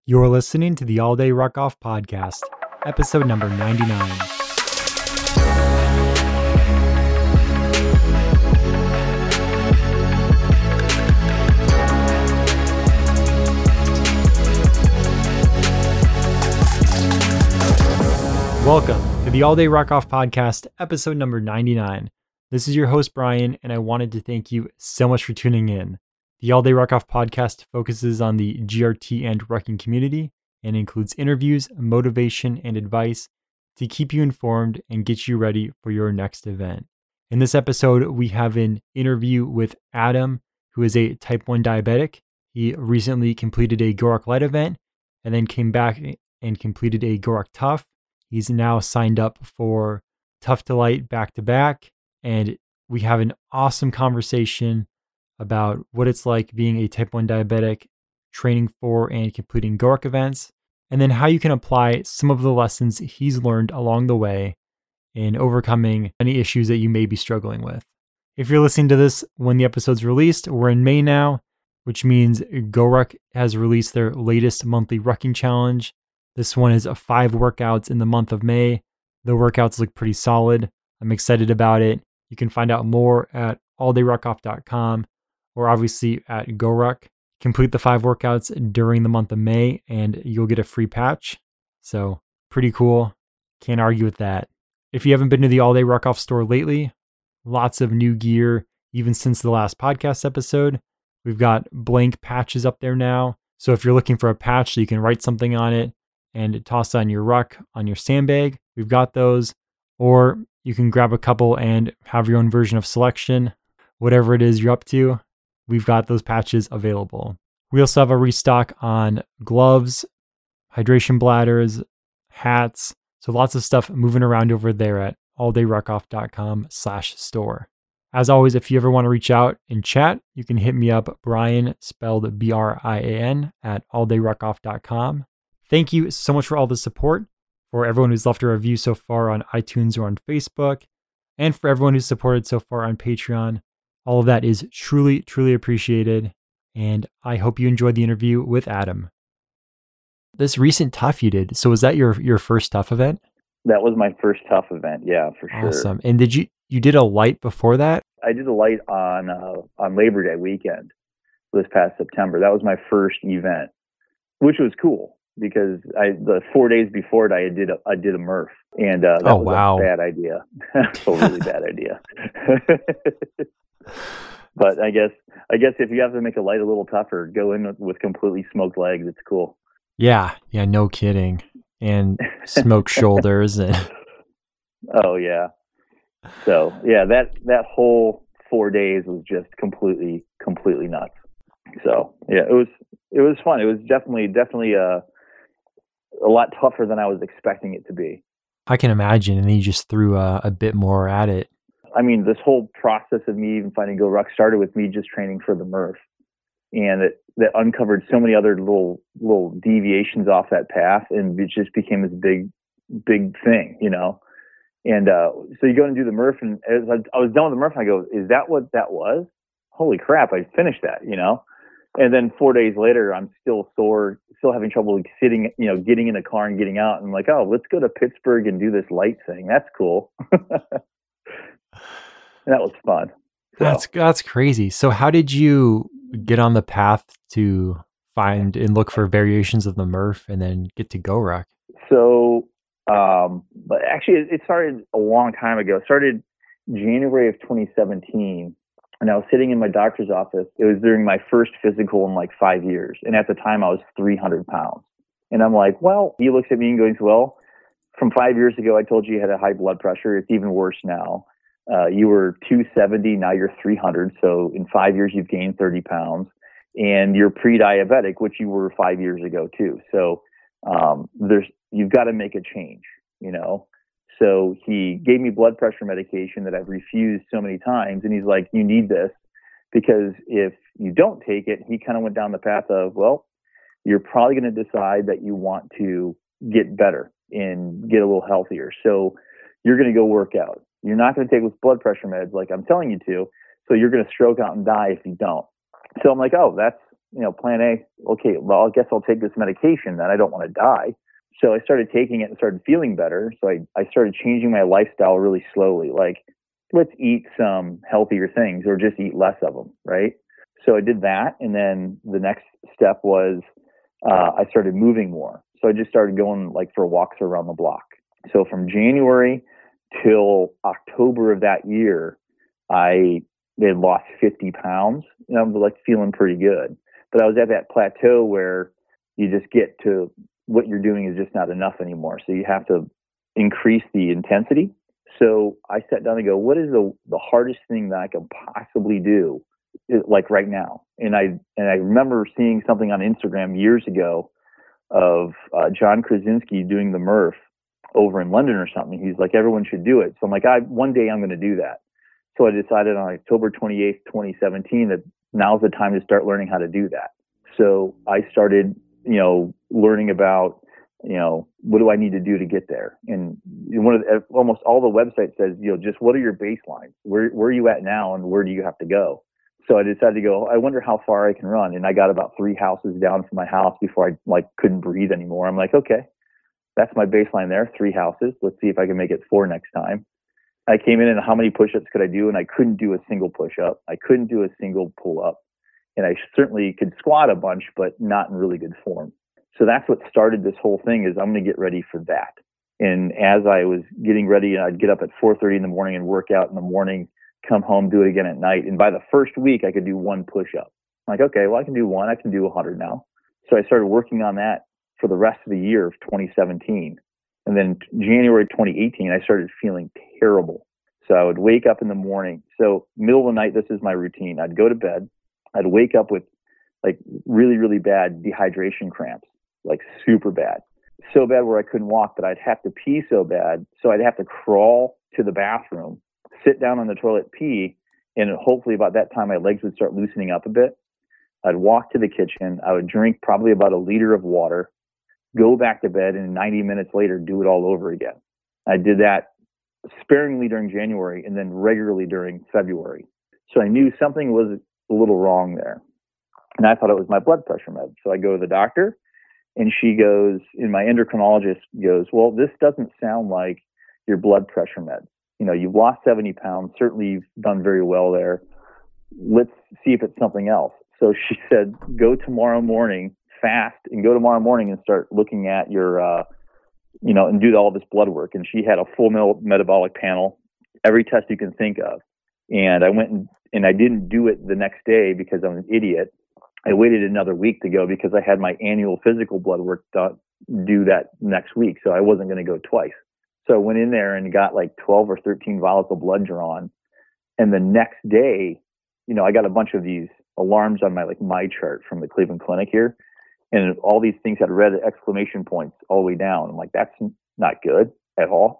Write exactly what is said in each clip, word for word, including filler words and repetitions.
You're listening to the All Day Ruck Off podcast, episode number ninety-nine. Welcome to the All Day Ruck Off podcast, episode number ninety-nine. This is your host, Brian, and I wanted to thank you so much for tuning in. The All Day Ruck Off podcast focuses on the G R T and rucking community and includes interviews, motivation, and advice to keep you informed and get you ready for your next event. In this episode, we have an interview with Adam, who is a type one diabetic. He recently completed a GORUCK Light event and then came back and completed a GORUCK Tough. He's now signed up for Tough to Light back-to-back, and we have an awesome conversation about what it's like being a type one diabetic, training for and completing GORUCK events, and then how you can apply some of the lessons he's learned along the way in overcoming any issues that you may be struggling with. If you're listening to this when the episode's released, we're in May now, which means GORUCK has released their latest monthly rucking challenge. This one is five workouts in the month of May. The workouts look pretty solid. I'm excited about it. You can find out more at all day ruck off dot com. or obviously at GORUCK. Complete the five workouts during the month of May and you'll get a free patch. So pretty cool. Can't argue with that. If you haven't been to the All Day Ruck Off store lately, lots of new gear, even since the last podcast episode. We've got blank patches up there now. So if you're looking for a patch so you can write something on it and toss on your ruck, on your sandbag, we've got those. Or you can grab a couple and have your own version of selection. Whatever it is you're up to, we've got those patches available. We also have a restock on gloves, hydration bladders, hats. So lots of stuff moving around over there at all day ruck off dot com slash store. As always, if you ever want to reach out and chat, you can hit me up, Brian, spelled B R I A N, at all day ruck off dot com. Thank you so much for all the support, for everyone who's left a review so far on iTunes or on Facebook, and for everyone who's supported so far on Patreon. All of that is truly, truly appreciated, and I hope you enjoyed the interview with Adam. This recent Tough you did, so was that your your first Tough event? That was my first Tough event, yeah, for sure. Awesome. And did you you did a light before that? I did a light on uh, on Labor Day weekend this past September. That was my first event, which was cool because I the four days before it, I did a, I did a Murph, and uh, that oh, was wow. a bad idea. That's a really bad idea. But I guess I guess if you have to make a light a little tougher, go in with, with completely smoked legs. It's cool. Yeah, yeah, no kidding. And smoked shoulders. And oh yeah. So yeah, that that whole four days was just completely completely nuts. So yeah, it was it was fun. It was definitely definitely a a lot tougher than I was expecting it to be. I can imagine. And then you just threw a, a bit more at it. I mean, this whole process of me even finding GORUCK started with me just training for the Murph, and it that uncovered so many other little little deviations off that path, and it just became this big big thing, you know. And uh, so you go and do the Murph, and as I, I was done with the Murph, and I go, "Is that what that was? Holy crap! I finished that, you know." And then four days later, I'm still sore, still having trouble like, sitting, you know, getting in the car and getting out. And I'm like, "Oh, let's go to Pittsburgh and do this light thing. That's cool." That was fun. So. That's that's crazy. So how did you get on the path to find and look for variations of the Murph and then get to GORUCK? So, um, but actually, it started a long time ago. It started January of twenty seventeen, and I was sitting in my doctor's office. It was during my first physical in like five years, and at the time I was three hundred pounds. And I'm like, well, he looks at me and goes, well, from five years ago, I told you you had a high blood pressure. It's even worse now. Uh, you were two seventy, now you're three hundred. So in five years, you've gained thirty pounds, and you're pre-diabetic, which you were five years ago too. So um, there's you've got to make a change, you know. So he gave me blood pressure medication that I've refused so many times, and he's like, "You need this because if you don't take it," he kind of went down the path of, well, you're probably going to decide that you want to get better and get a little healthier. So you're going to go work out. You're not going to take those blood pressure meds like I'm telling you to, so you're going to stroke out and die if you don't. So I'm like, oh, that's you know, plan A, okay, well, I guess I'll take this medication then. I don't want to die. So I started taking it and started feeling better. So I, I started changing my lifestyle really slowly. Like, let's eat some healthier things or just eat less of them, right? So I did that. And then the next step was uh, I started moving more. So I just started going like for walks around the block. So from January till October of that year, I had lost fifty pounds. And I was like feeling pretty good. But I was at that plateau where you just get to what you're doing is just not enough anymore. So you have to increase the intensity. So I sat down and go, what is the, the hardest thing that I can possibly do, like right now? And I and I remember seeing something on Instagram years ago of uh, John Krasinski doing the Murph over in London or something. He's like, everyone should do it. So I'm like, I one day I'm going to do that. So I decided on October twenty-eighth, twenty seventeen, that now's the time to start learning how to do that. So I started, you know, learning about, you know, what do I need to do to get there? And one of the, almost all the websites says, you know, just what are your baselines? Where where are you at now, and where do you have to go? So I decided to go, I wonder how far I can run. And I got about three houses down from my house before I like couldn't breathe anymore. I'm like, okay, that's my baseline there, three houses. Let's see if I can make it four next time. I came in and how many push-ups could I do? And I couldn't do a single push-up. I couldn't do a single pull-up. And I certainly could squat a bunch, but not in really good form. So that's what started this whole thing, is I'm going to get ready for that. And as I was getting ready, I'd get up at four thirty in the morning and work out in the morning, come home, do it again at night. And by the first week, I could do one push-up. I'm like, okay, well, I can do one. I can do one hundred now. So I started working on that for the rest of the year of twenty seventeen. And then January twenty eighteen, I started feeling terrible. So I would wake up in the morning. So middle of the night, this is my routine. I'd go to bed. I'd wake up with like really, really bad dehydration cramps, like super bad. So bad where I couldn't walk, but I'd have to pee so bad. So I'd have to crawl to the bathroom, sit down on the toilet, pee, and hopefully about that time my legs would start loosening up a bit. I'd walk to the kitchen. I would drink probably about a liter of water, go back to bed, and ninety minutes later, do it all over again. I did that sparingly during January and then regularly during February. So I knew something was a little wrong there. And I thought it was my blood pressure med. So I go to the doctor, and she goes, and my endocrinologist goes, well, this doesn't sound like your blood pressure med. You know, you've lost seventy pounds. Certainly you've done very well there. Let's see if it's something else. So she said, go tomorrow morning, fast, and go tomorrow morning and start looking at your, uh, you know, and do all this blood work. And she had a full metabolic panel, every test you can think of. And I went and, and I didn't do it the next day because I'm an idiot. I waited another week to go because I had my annual physical blood work done, due that next week. So I wasn't going to go twice. So I went in there and got like twelve or thirteen vials of blood drawn. And the next day, you know, I got a bunch of these alarms on my, like my chart from the Cleveland Clinic here. And all these things had red exclamation points all the way down. I'm like, that's not good at all.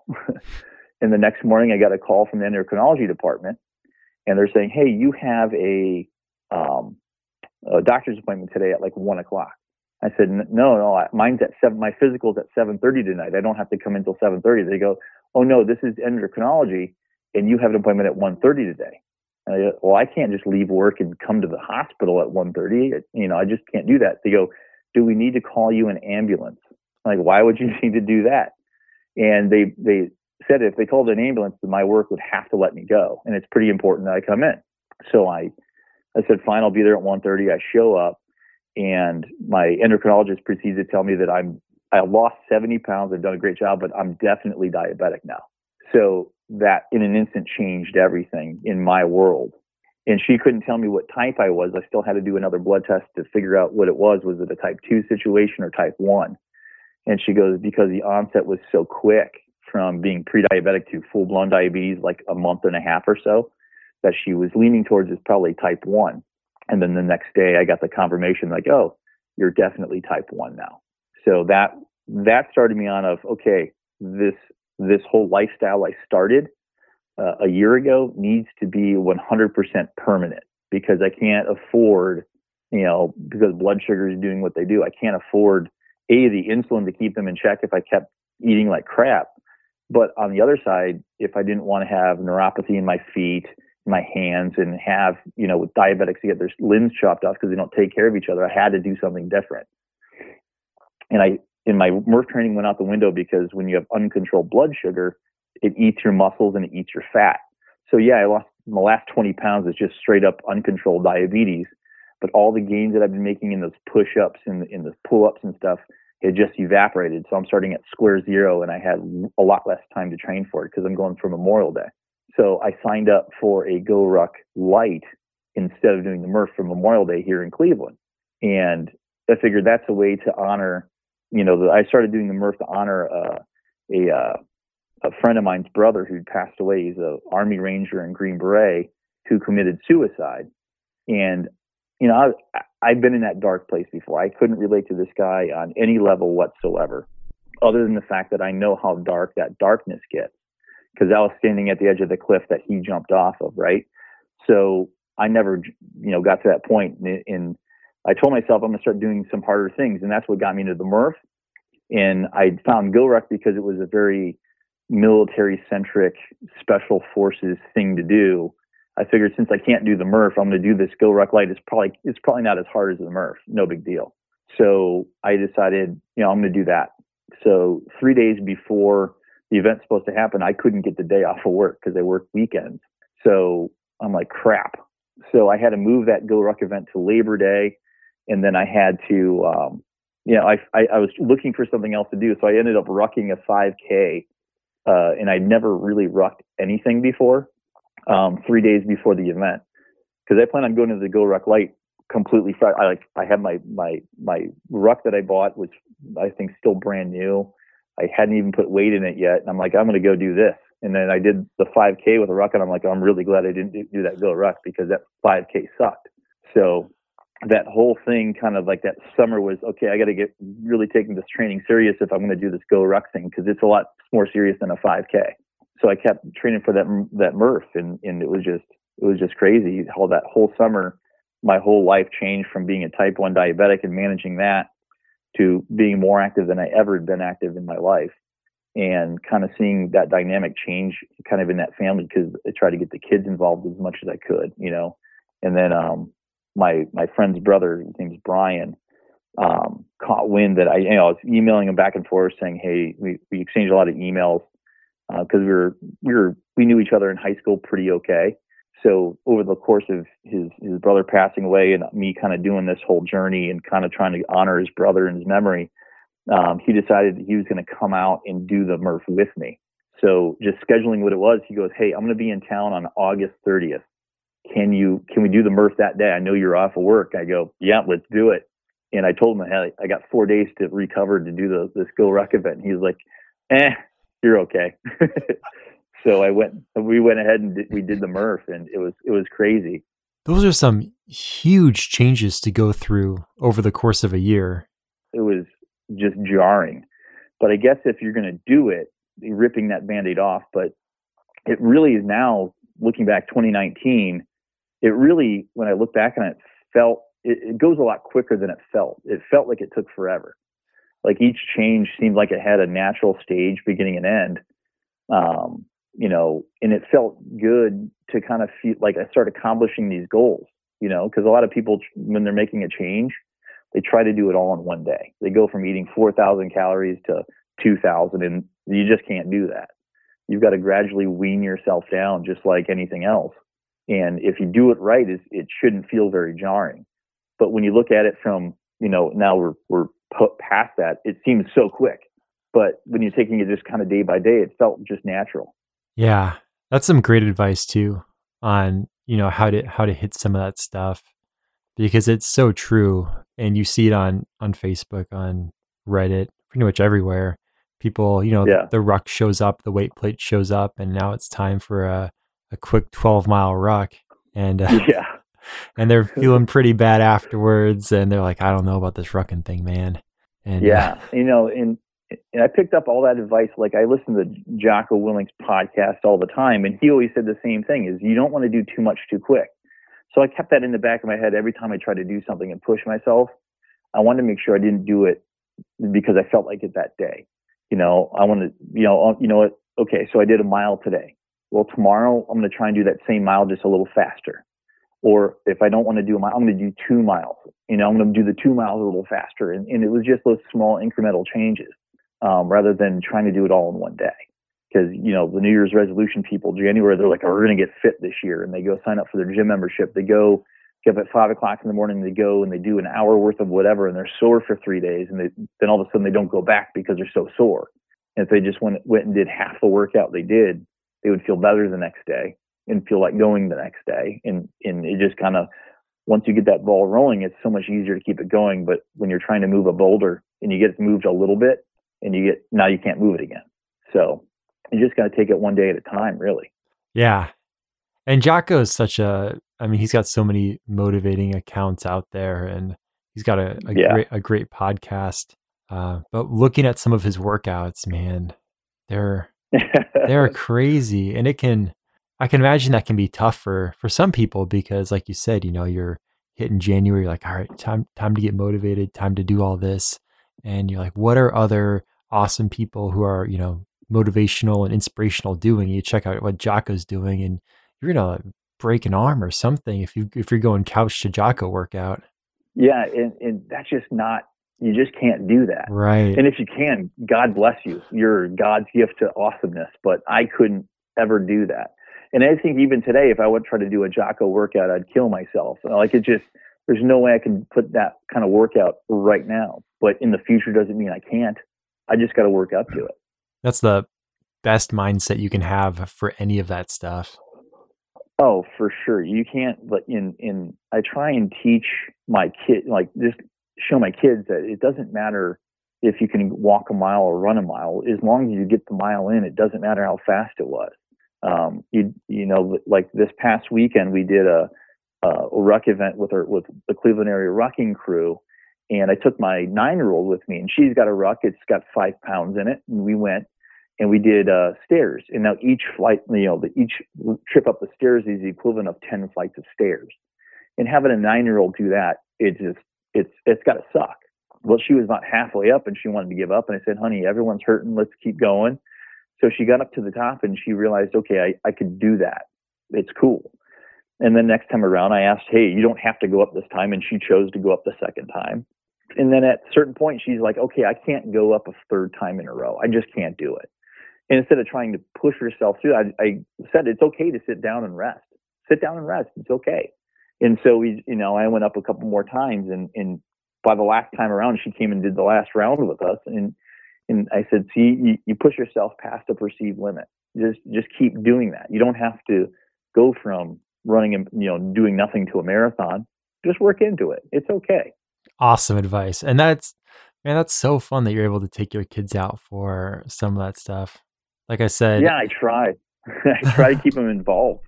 And the next morning I got a call from the endocrinology department, and they're saying, hey, you have a, um, a doctor's appointment today at like one o'clock. I said, no, no, mine's at seven. My physical's at seven thirty tonight. I don't have to come in until seven thirty. They go, oh no, this is endocrinology, and you have an appointment at one thirty today. And I go, well, I can't just leave work and come to the hospital at one thirty. You know, I just can't do that. They go, do we need to call you an ambulance? I'm like, why would you need to do that? And they they said if they called an ambulance, then my work would have to let me go, and it's pretty important that I come in. So I I said, fine, I'll be there at one thirty. I show up, and my endocrinologist proceeds to tell me that I'm I lost seventy pounds. I've done a great job, but I'm definitely diabetic now. So that in an instant changed everything in my world. And she couldn't tell me what type I was. I still had to do another blood test to figure out what it was. Was it a type two situation or type one? And she goes, because the onset was so quick from being pre-diabetic to full-blown diabetes, like a month and a half or so, that she was leaning towards is probably type one. And then the next day I got the confirmation like, oh, you're definitely type one now. So that that started me on of, okay, this this whole lifestyle I started uh, a year ago needs to be one hundred percent permanent, because I can't afford, you know, because blood sugar is doing what they do. I can't afford, A, the insulin to keep them in check if I kept eating like crap. But on the other side, if I didn't want to have neuropathy in my feet my hands and have, you know, with diabetics to get their limbs chopped off because they don't take care of each other. I had to do something different. And I, in my Murph training went out the window because when you have uncontrolled blood sugar, it eats your muscles and it eats your fat. So yeah, I lost the last twenty pounds is just straight up uncontrolled diabetes. But all the gains that I've been making in those push-ups and in the pull-ups and stuff had just evaporated. So I'm starting at square zero, and I had a lot less time to train for it because I'm going for Memorial Day. So I signed up for a GoRuck Lite instead of doing the Murph for Memorial Day here in Cleveland. And I figured that's a way to honor, you know, the, I started doing the Murph to honor uh, a uh, a friend of mine's brother who'd passed away. He's an Army Ranger and Green Beret who committed suicide. And, you know, I, I've been in that dark place before. I couldn't relate to this guy on any level whatsoever, other than the fact that I know how dark that darkness gets, because I was standing at the edge of the cliff that he jumped off of, right? So I never, you know, got to that point. And, and I told myself I'm going to start doing some harder things, and that's what got me into the Murph. And I found GoRuck because it was a very military-centric special forces thing to do. I figured since I can't do the Murph, I'm going to do this GoRuck Lite. It's probably it's probably not as hard as the Murph. No big deal. So I decided, you know, I'm going to do that. So three days before the event's supposed to happen, I couldn't get the day off of work because I work weekends. So I'm like, crap. So I had to move that GoRuck event to Labor Day, and then I had to, um, you know, I, I I was looking for something else to do. So I ended up rucking a five K. Uh, and I'd never really rucked anything before, um, three days before the event, because I plan on going to the GoRuck Lite completely fresh. I like I had my my my ruck that I bought was, I think, still brand new. I hadn't even put weight in it yet, and I'm like, I'm going to go do this. And then I did the five K with a ruck, and I'm like, oh, I'm really glad I didn't do that GoRuck because that five K sucked. So that whole thing, kind of like that summer, was okay. I got to get really taking this training serious if I'm going to do this GoRuck thing, because it's a lot more serious than a five K. So I kept training for that that Murph, and and it was just it was just crazy how that whole summer, my whole life changed from being a type one diabetic and managing that to being more active than I ever had been active in my life, and kind of seeing that dynamic change kind of in that family, because I tried to get the kids involved as much as I could, you know, and then um. my my friend's brother, his name's Brian, um, caught wind that I, you know, I was emailing him back and forth saying, hey, we, we exchanged a lot of emails because uh, we were we were we knew each other in high school pretty okay. So over the course of his his brother passing away and me kind of doing this whole journey and kind of trying to honor his brother and his memory, um, he decided that he was going to come out and do the Murph with me. So just scheduling what it was, he goes, hey, I'm going to be in town on August thirtieth. Can you, can we do the Murph that day? I know you're off of work. I go, yeah, let's do it. And I told him, hey, I got four days to recover to do the, this GoRuck event. And he's like, eh, you're okay. So I went, we went ahead and did, we did the Murph, and it was, it was crazy. Those are some huge changes to go through over the course of a year. It was just jarring, but I guess if you're going to do it, you're ripping that Band-Aid off. But it really is now, looking back twenty nineteen, it really, when I look back on it, felt, it, it goes a lot quicker than it felt. It felt like it took forever. Like each change seemed like it had a natural stage, beginning and end. Um, you know, and it felt good to kind of feel like I started accomplishing these goals, you know, because a lot of people, when they're making a change, they try to do it all in one day. They go from eating four thousand calories to two thousand, and you just can't do that. You've got to gradually wean yourself down, just like anything else. And if you do it right, it, it shouldn't feel very jarring. But when you look at it from, you know, now we're we're put past that, it seems so quick. But when you're taking it just kind of day by day, it felt just natural. Yeah, that's some great advice too on, you know, how to how to hit some of that stuff, because it's so true, and you see it on on Facebook, on Reddit, pretty much everywhere. People, you know, Yeah. the, the ruck shows up, the weight plate shows up, and now it's time for a a quick twelve mile ruck, and uh, Yeah. and they're feeling pretty bad afterwards, and they're like, I don't know about this rucking thing, man. And Yeah, uh, you know, and and I picked up all that advice. Like I listen to Jocko Willink's podcast all the time, and he always said the same thing: is you don't want to do too much too quick. So I kept that in the back of my head every time I tried to do something and push myself. I wanted to make sure I didn't do it because I felt like it that day. You know, I wanted, you know, you know what? Okay, so I did a mile today. well, tomorrow I'm going to try and do that same mile just a little faster. Or if I don't want to do a mile, I'm going to do two miles. You know, I'm going to do the two miles a little faster. And, and it was just those small incremental changes um, rather than trying to do it all in one day. Because, you know, the New Year's resolution people, January, they're like, oh, we're going to get fit this year. And they go sign up for their gym membership. They go get up at five o'clock in the morning. They go and they do an hour worth of whatever. And they're sore for three days. And they, then all of a sudden they don't go back because they're so sore. And if they just went, went and did half the workout they did, they would feel better the next day and feel like going the next day. And, and it just kind of, once you get that ball rolling, it's so much easier to keep it going. But when you're trying to move a boulder and you get it moved a little bit and you get, now you can't move it again. So you just got to take it one day at a time, really. Yeah. And Jocko is such a, I mean, he's got so many motivating accounts out there, and he's got a, a Yeah. great, a great podcast. Uh, but looking at some of his workouts, man, they're, they're crazy. And it can, I can imagine that can be tough for, for some people because like you said, you know, you're hitting January, you're like, all right, time, time to get motivated, time to do all this. And you're like, what are other awesome people who are, you know, motivational and inspirational doing? You check out what Jocko's doing and you're going to break an arm or something if you, if you're going couch to Jocko workout. Yeah. And, and that's just not, you just can't do that. Right. And if you can, God bless you. You're God's gift to awesomeness, but I couldn't ever do that. And I think even today, if I would try to do a Jocko workout, I'd kill myself. Like it just, there's no way I can put that kind of workout right now, but in the future doesn't mean I can't. I just got to work up to it. That's the best mindset you can have for any of that stuff. Oh, for sure. You can't, but in, in, I try and teach my kid, like just show my kids that it doesn't matter if you can walk a mile or run a mile. As long as you get the mile in, it doesn't matter how fast it was. Um, you, you know, like this past weekend, we did a, a ruck event with our, with the Cleveland area rucking crew. And I took my nine-year-old with me, and she's got a ruck. It's got five pounds in it. And we went and we did uh, stairs. And now each flight, you know, the, each trip up the stairs is the equivalent of ten flights of stairs. And having a nine-year-old do that, it just, it's, it's got to suck. Well, she was about halfway up and she wanted to give up. And I said, honey, everyone's hurting. Let's keep going. So she got up to the top and she realized, okay, I, I could do that. It's cool. And then next time around, I asked, hey, you don't have to go up this time. And she chose to go up the second time. And then at a certain point, she's like, okay, I can't go up a third time in a row. I just can't do it. And instead of trying to push herself through, I, I said, it's okay to sit down and rest. Sit down and rest. It's okay. And so we, you know, I went up a couple more times, and, and by the last time around, she came and did the last round with us. And, and I said, see, you, you push yourself past a perceived limit. Just, just keep doing that. You don't have to go from running and, you know, doing nothing to a marathon. Just work into it. It's okay. Awesome advice. And that's, man, that's so fun that you're able to take your kids out for some of that stuff. Like I said, yeah, I try. I try to keep them involved.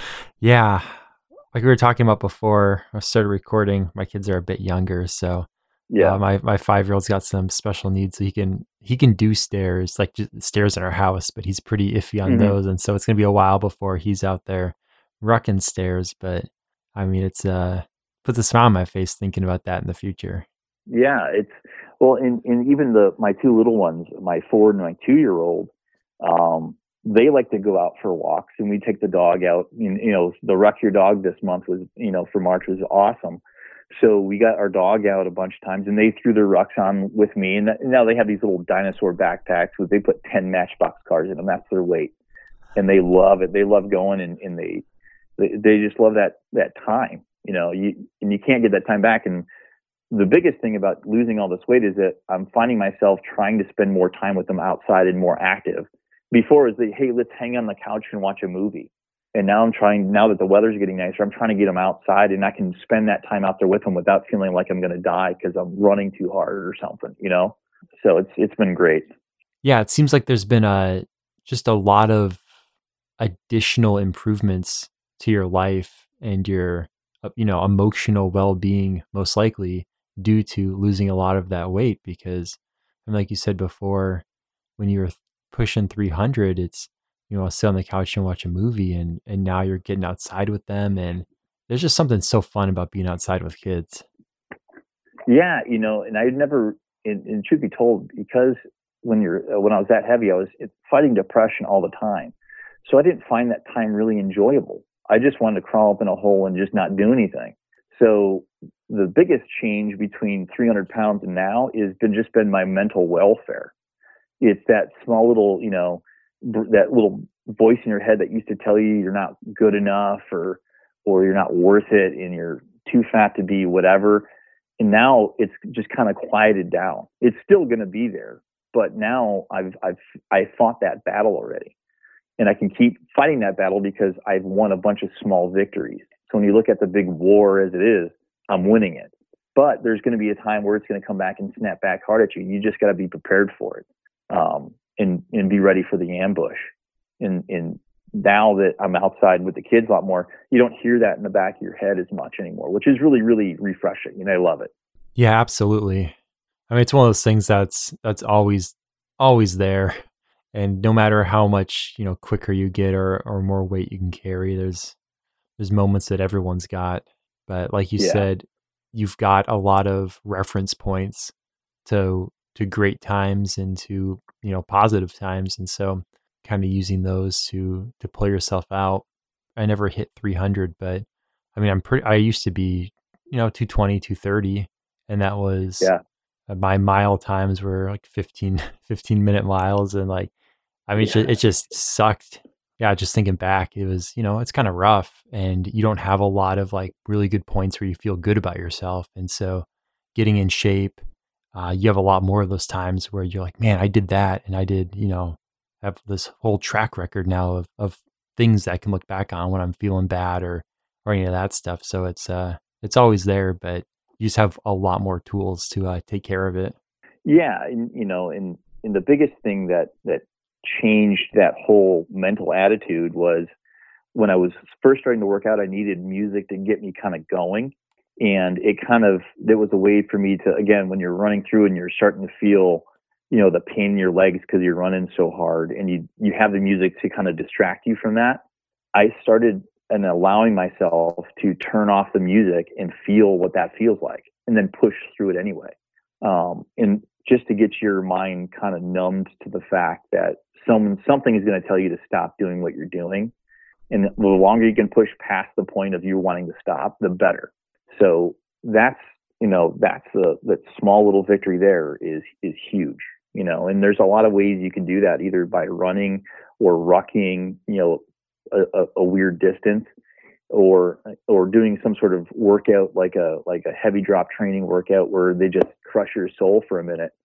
Yeah. Like we were talking about before I started recording, my kids are a bit younger. So yeah, uh, my, my five-year-old's got some special needs. So he can, he can do stairs, like just stairs in our house, but he's pretty iffy on mm-hmm. those. And so it's going to be a while before he's out there rucking stairs. But I mean, it's, uh, puts a smile on my face thinking about that in the future. Yeah. It's, well, and, and even the, my two little ones, my four and my two-year-old, um, they like to go out for walks, and we take the dog out. You know, the Ruck Your Dog this month was, you know, for March was awesome. So we got our dog out a bunch of times, and they threw their rucks on with me. And now they have these little dinosaur backpacks where they put ten Matchbox cars in them. That's their weight. And they love it. They love going, and, and they, they, they just love that, that time, you know, you, and you can't get that time back. And the biggest thing about losing all this weight is that I'm finding myself trying to spend more time with them outside and more active. Before is the, hey, let's hang on the couch and watch a movie. And now I'm trying, now that the weather's getting nicer, I'm trying to get them outside, and I can spend that time out there with them without feeling like I'm going to die because I'm running too hard or something, you know? So it's, it's been great. Yeah. It seems like there's been a, just a lot of additional improvements to your life and your, you know, emotional well-being, most likely due to losing a lot of that weight. Because, and like you said before, when you were pushing three hundred, it's, you know, sit on the couch and watch a movie, and and now you're getting outside with them, and there's just something so fun about being outside with kids. Yeah, you know, and I never, and, and truth be told, because when you're when I was that heavy, I was fighting depression all the time. So I didn't find that time really enjoyable. I just wanted to crawl up in a hole and just not do anything. So the biggest change between three hundred pounds and now is been just been my mental welfare. It's that small little, you know, br- that little voice in your head that used to tell you you're not good enough, or or you're not worth it and you're too fat to be whatever. And now it's just kind of quieted down. It's still going to be there, but now I've I've I fought that battle already, and I can keep fighting that battle because I've won a bunch of small victories. So when you look at the big war as it is, I'm winning it. But there's going to be a time where it's going to come back and snap back hard at you. You just got to be prepared for it, um, and and be ready for the ambush. And and now that I'm outside with the kids a lot more, you don't hear that in the back of your head as much anymore, which is really really refreshing. And I love it. Yeah, absolutely. I mean, it's one of those things that's that's always always there. And no matter how much, you know, quicker you get or or more weight you can carry, there's there's moments that everyone's got. But like you Yeah, said, you've got a lot of reference points to to great times and to, you know, positive times. And so kind of using those to to pull yourself out. I never hit three hundred, but I mean, I'm pretty I used to be, you know, two twenty, two thirty, and that was yeah, uh, my mile times were like fifteen, fifteen minute miles. And like, I mean, it just, it yeah, just sucked. Yeah, just thinking back, it was, you know, it's kind of rough and you don't have a lot of like really good points where you feel good about yourself. And so getting in shape, uh, you have a lot more of those times where you're like, man, I did that. And I did, you know, have this whole track record now of, of things that I can look back on when I'm feeling bad or, or any of that stuff. So it's, uh, it's always there, but you just have a lot more tools to uh, take care of it. yeah. And you know, and and the biggest thing that that changed that whole mental attitude was when I was first starting to work out, I needed music to get me kind of going. And it kind of, there was a way for me to, again, when you're running through and you're starting to feel, you know, the pain in your legs because you're running so hard and you, you have the music to kind of distract you from that. I started and allowing myself to turn off the music and feel what that feels like and then push through it anyway. Um, and just to get your mind kind of numbed to the fact that someone, something is going to tell you to stop doing what you're doing, and the longer you can push past the point of you wanting to stop, the better. So that's, you know, that's the, that small little victory there is, is huge, you know, and there's a lot of ways you can do that, either by running or rucking, you know, a, a, a weird distance, or, or doing some sort of workout, like a, like a heavy drop training workout where they just crush your soul for a minute.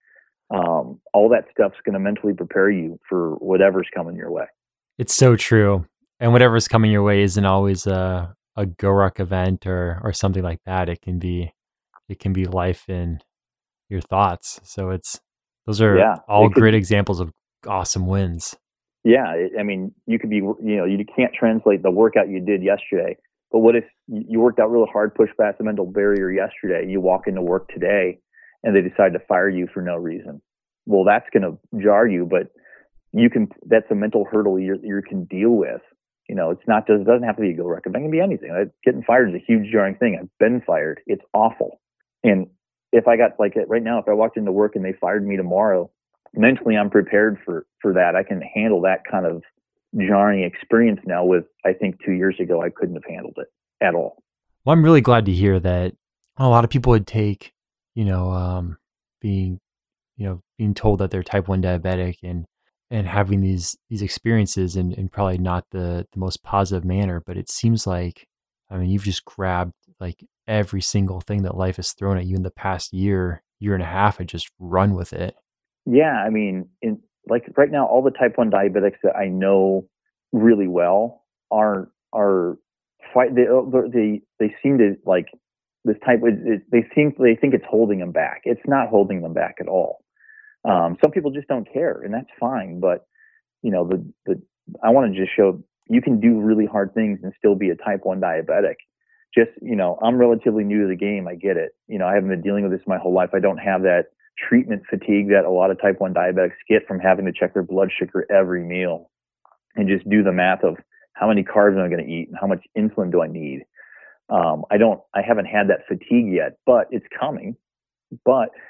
Um, all that stuff's going to mentally prepare you for whatever's coming your way. It's so true. And whatever's coming your way isn't always a a GoRuck event or or something like that. It can be it can be life in your thoughts. So it's those are Yeah. all It great could, examples of awesome wins. Yeah, it, I mean, you could be, you know, you can't translate the workout you did yesterday. But what if you worked out really hard, pushed past the mental barrier yesterday, you walk into work today, and they decide to fire you for no reason? Well, that's going to jar you, but you can. That's a mental hurdle you you can deal with. You know, it's not just, it doesn't have to be a go record. It can be anything. Like, getting fired is a huge jarring thing. I've been fired. It's awful. And if I got like it right now, if I walked into work and they fired me tomorrow, mentally I'm prepared for for that. I can handle that kind of jarring experience now. With, I think, two years ago I couldn't have handled it at all. Well, I'm really glad to hear that a lot of people would take, you know, um, being, you know, being told that they're type one diabetic and and having these these experiences in, in probably not the the most positive manner, but it seems like, I mean, you've just grabbed like every single thing that life has thrown at you in the past year, year and a half, and just run with it. Yeah, I mean, in like right now, all the type one diabetics that I know really well are are fight. They they they seem to like this type. It, it, they think they think it's holding them back. It's not holding them back at all. Um, some people just don't care, and that's fine. But you know, the the I want to just show you can do really hard things and still be a type one diabetic. Just, you know, I'm relatively new to the game. I get it. You know, I haven't been dealing with this my whole life. I don't have that treatment fatigue that a lot of type one diabetics get from having to check their blood sugar every meal and just do the math of how many carbs am I going to eat and how much insulin do I need. Um, I don't, I haven't had that fatigue yet, but it's coming. But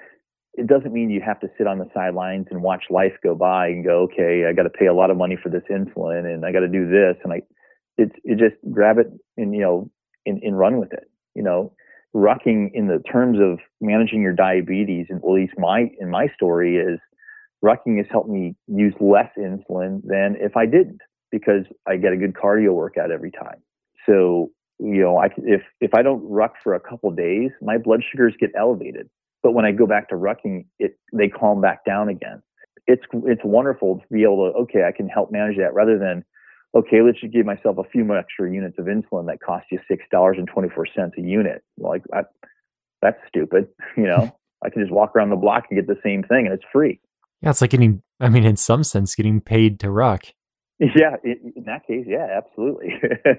it doesn't mean you have to sit on the sidelines and watch life go by and go, okay, I got to pay a lot of money for this insulin and I got to do this. And I, it's, it just grab it and, you know, and, and run with it. You know, rucking in the terms of managing your diabetes, and at least my, in my story is rucking has helped me use less insulin than if I didn't, because I get a good cardio workout every time. So, you know, I, if, if I don't ruck for a couple of days, my blood sugars get elevated. But when I go back to rucking, it they calm back down again. It's it's wonderful to be able to, okay, I can help manage that rather than, okay, let's just give myself a few more extra units of insulin that cost you six dollars and twenty-four cents a unit. Like, I, that's stupid. You know, I can just walk around the block and get the same thing and it's free. Yeah, it's like getting, I mean, in some sense, getting paid to ruck. Yeah, in, in that case, yeah, absolutely.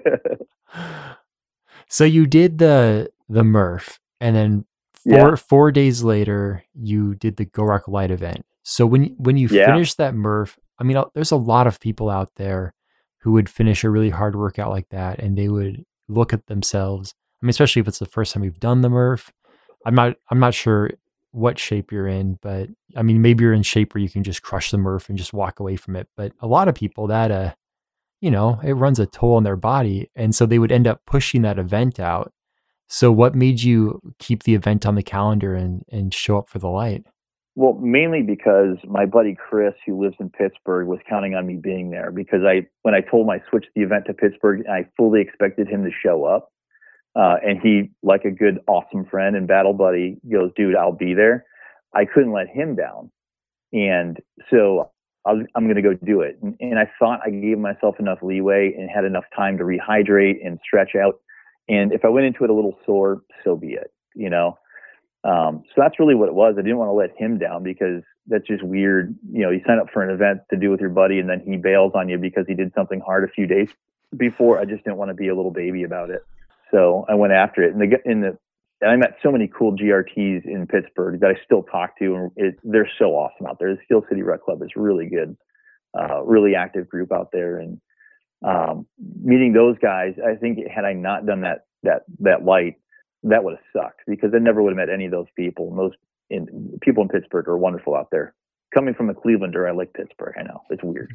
So you did the the Murph, and then four Yeah. four days later, you did the Go Ruck Light event. So when when you Yeah. finished that Murph, I mean, uh, there's a lot of people out there who would finish a really hard workout like that, and they would look at themselves. I mean, especially if it's the first time you've done the Murph. I'm not I'm not sure what shape you're in, but I mean, maybe you're in shape where you can just crush the Murph and just walk away from it. But a lot of people that uh, you know, it runs a toll on their body, and so they would end up pushing that event out. So what made you keep the event on the calendar and, and show up for the light? Well, mainly because my buddy Chris, who lives in Pittsburgh, was counting on me being there, because I, when I told him I switched the event to Pittsburgh, I fully expected him to show up. Uh, and he, like a good, awesome friend and battle buddy, goes, dude, I'll be there. I couldn't let him down. And so I was, I'm going to go do it. And, and I thought I gave myself enough leeway and had enough time to rehydrate and stretch out. And if I went into it a little sore, so be it, you know? Um, so that's really what it was. I didn't want to let him down, because that's just weird. You know, you sign up for an event to do with your buddy and then he bails on you because he did something hard a few days before. I just didn't want to be a little baby about it. So I went after it. And the, in the, and I met so many cool G R Ts in Pittsburgh that I still talk to, and it, they're so awesome out there. The Steel City Ruck Club is really good, uh, really active group out there. And um, meeting those guys, I think had I not done that that that light, that would have sucked, because I never would have met any of those people. Most in, people in Pittsburgh are wonderful out there. Coming from a Clevelander, I like Pittsburgh. I know it's weird.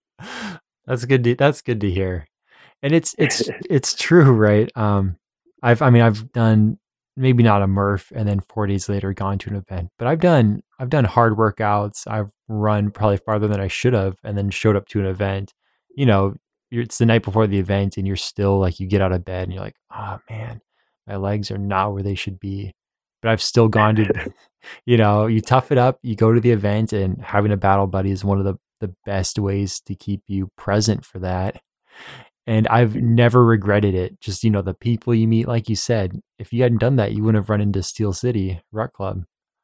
That's good. To, that's good to hear. And it's it's it's true, right? Um, I've I mean I've done maybe not a Murph and then four days later gone to an event, but I've done I've done hard workouts. I've run probably farther than I should have, and then showed up to an event. You know, you're, it's the night before the event, and you're still like, you get out of bed and you're like, oh man, my legs are not where they should be. But I've still gone to, you know, you tough it up, you go to the event, and having a battle buddy is one of the the best ways to keep you present for that. And I've never regretted it. Just, you know, the people you meet, like you said, if you hadn't done that, you wouldn't have run into Steel City Ruck Club.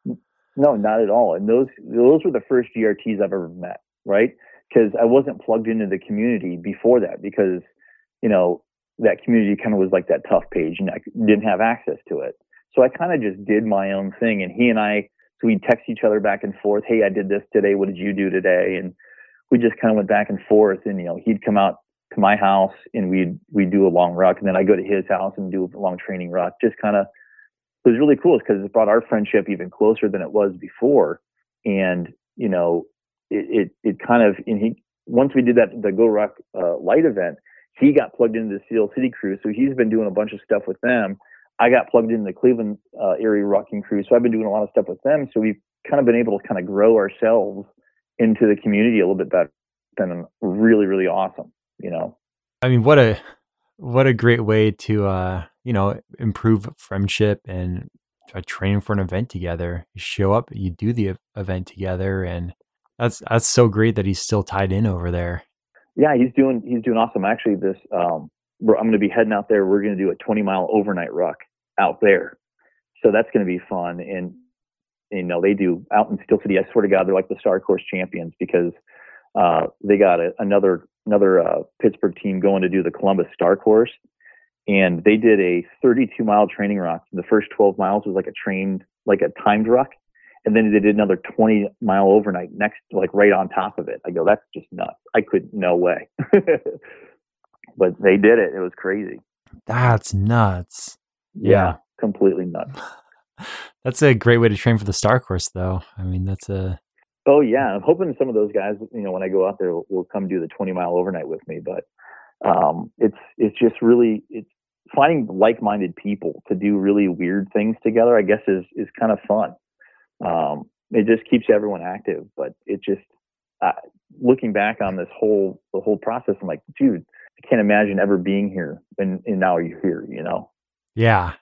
No, not at all. And those those were the first G R Ts I've ever met, right? Because I wasn't plugged into the community before that, because, you know, that community kind of was like that tough page, and I didn't have access to it. So I kind of just did my own thing. And he and I, so we'd text each other back and forth. Hey, I did this today. What did you do today? And we just kind of went back and forth. And, you know, he'd come out to my house and we'd, we'd do a long ruck. And then I go to his house and do a long training ruck. Just kind of, it was really cool because it brought our friendship even closer than it was before. And, you know, it, it, it kind of, and he, once we did that, the Go Ruck uh, light event, he got plugged into the Steel City crew. So he's been doing a bunch of stuff with them. I got plugged into the Cleveland uh, area rucking crew. So I've been doing a lot of stuff with them. So we've kind of been able to kind of grow ourselves into the community a little bit better. It's been really, really awesome, you know? I mean, what a, what a great way to, uh, you know, improve friendship and try training for an event together. You show up, you do the event together, and that's, that's so great that he's still tied in over there. Yeah, he's doing, he's doing awesome. Actually, this, um, I'm going to be heading out there. We're going to do a twenty mile overnight ruck out there. So that's going to be fun. And, you know, they do out in Steel City, I swear to God, they're like the Star Course champions, because uh, they got a, another, another uh, Pittsburgh team going to do the Columbus Star Course. And they did a thirty-two mile training ruck. The first twelve miles was like a trained, like a timed ruck. And then they did another twenty mile overnight next, like right on top of it. I go, that's just nuts. I could, no way. But they did it. It was crazy. That's nuts. Yeah, yeah, completely nuts. That's a great way to train for the Star Course, though. I mean, that's a Oh yeah, I'm hoping some of those guys, you know, when I go out there, will, will come do the twenty mile overnight with me. But um, it's it's just really it's finding like-minded people to do really weird things together. I guess is is kind of fun. Um, it just keeps everyone active. But it just uh, looking back on this whole the whole process, I'm like, dude, I can't imagine ever being here, and, and now you're here. You know. yeah.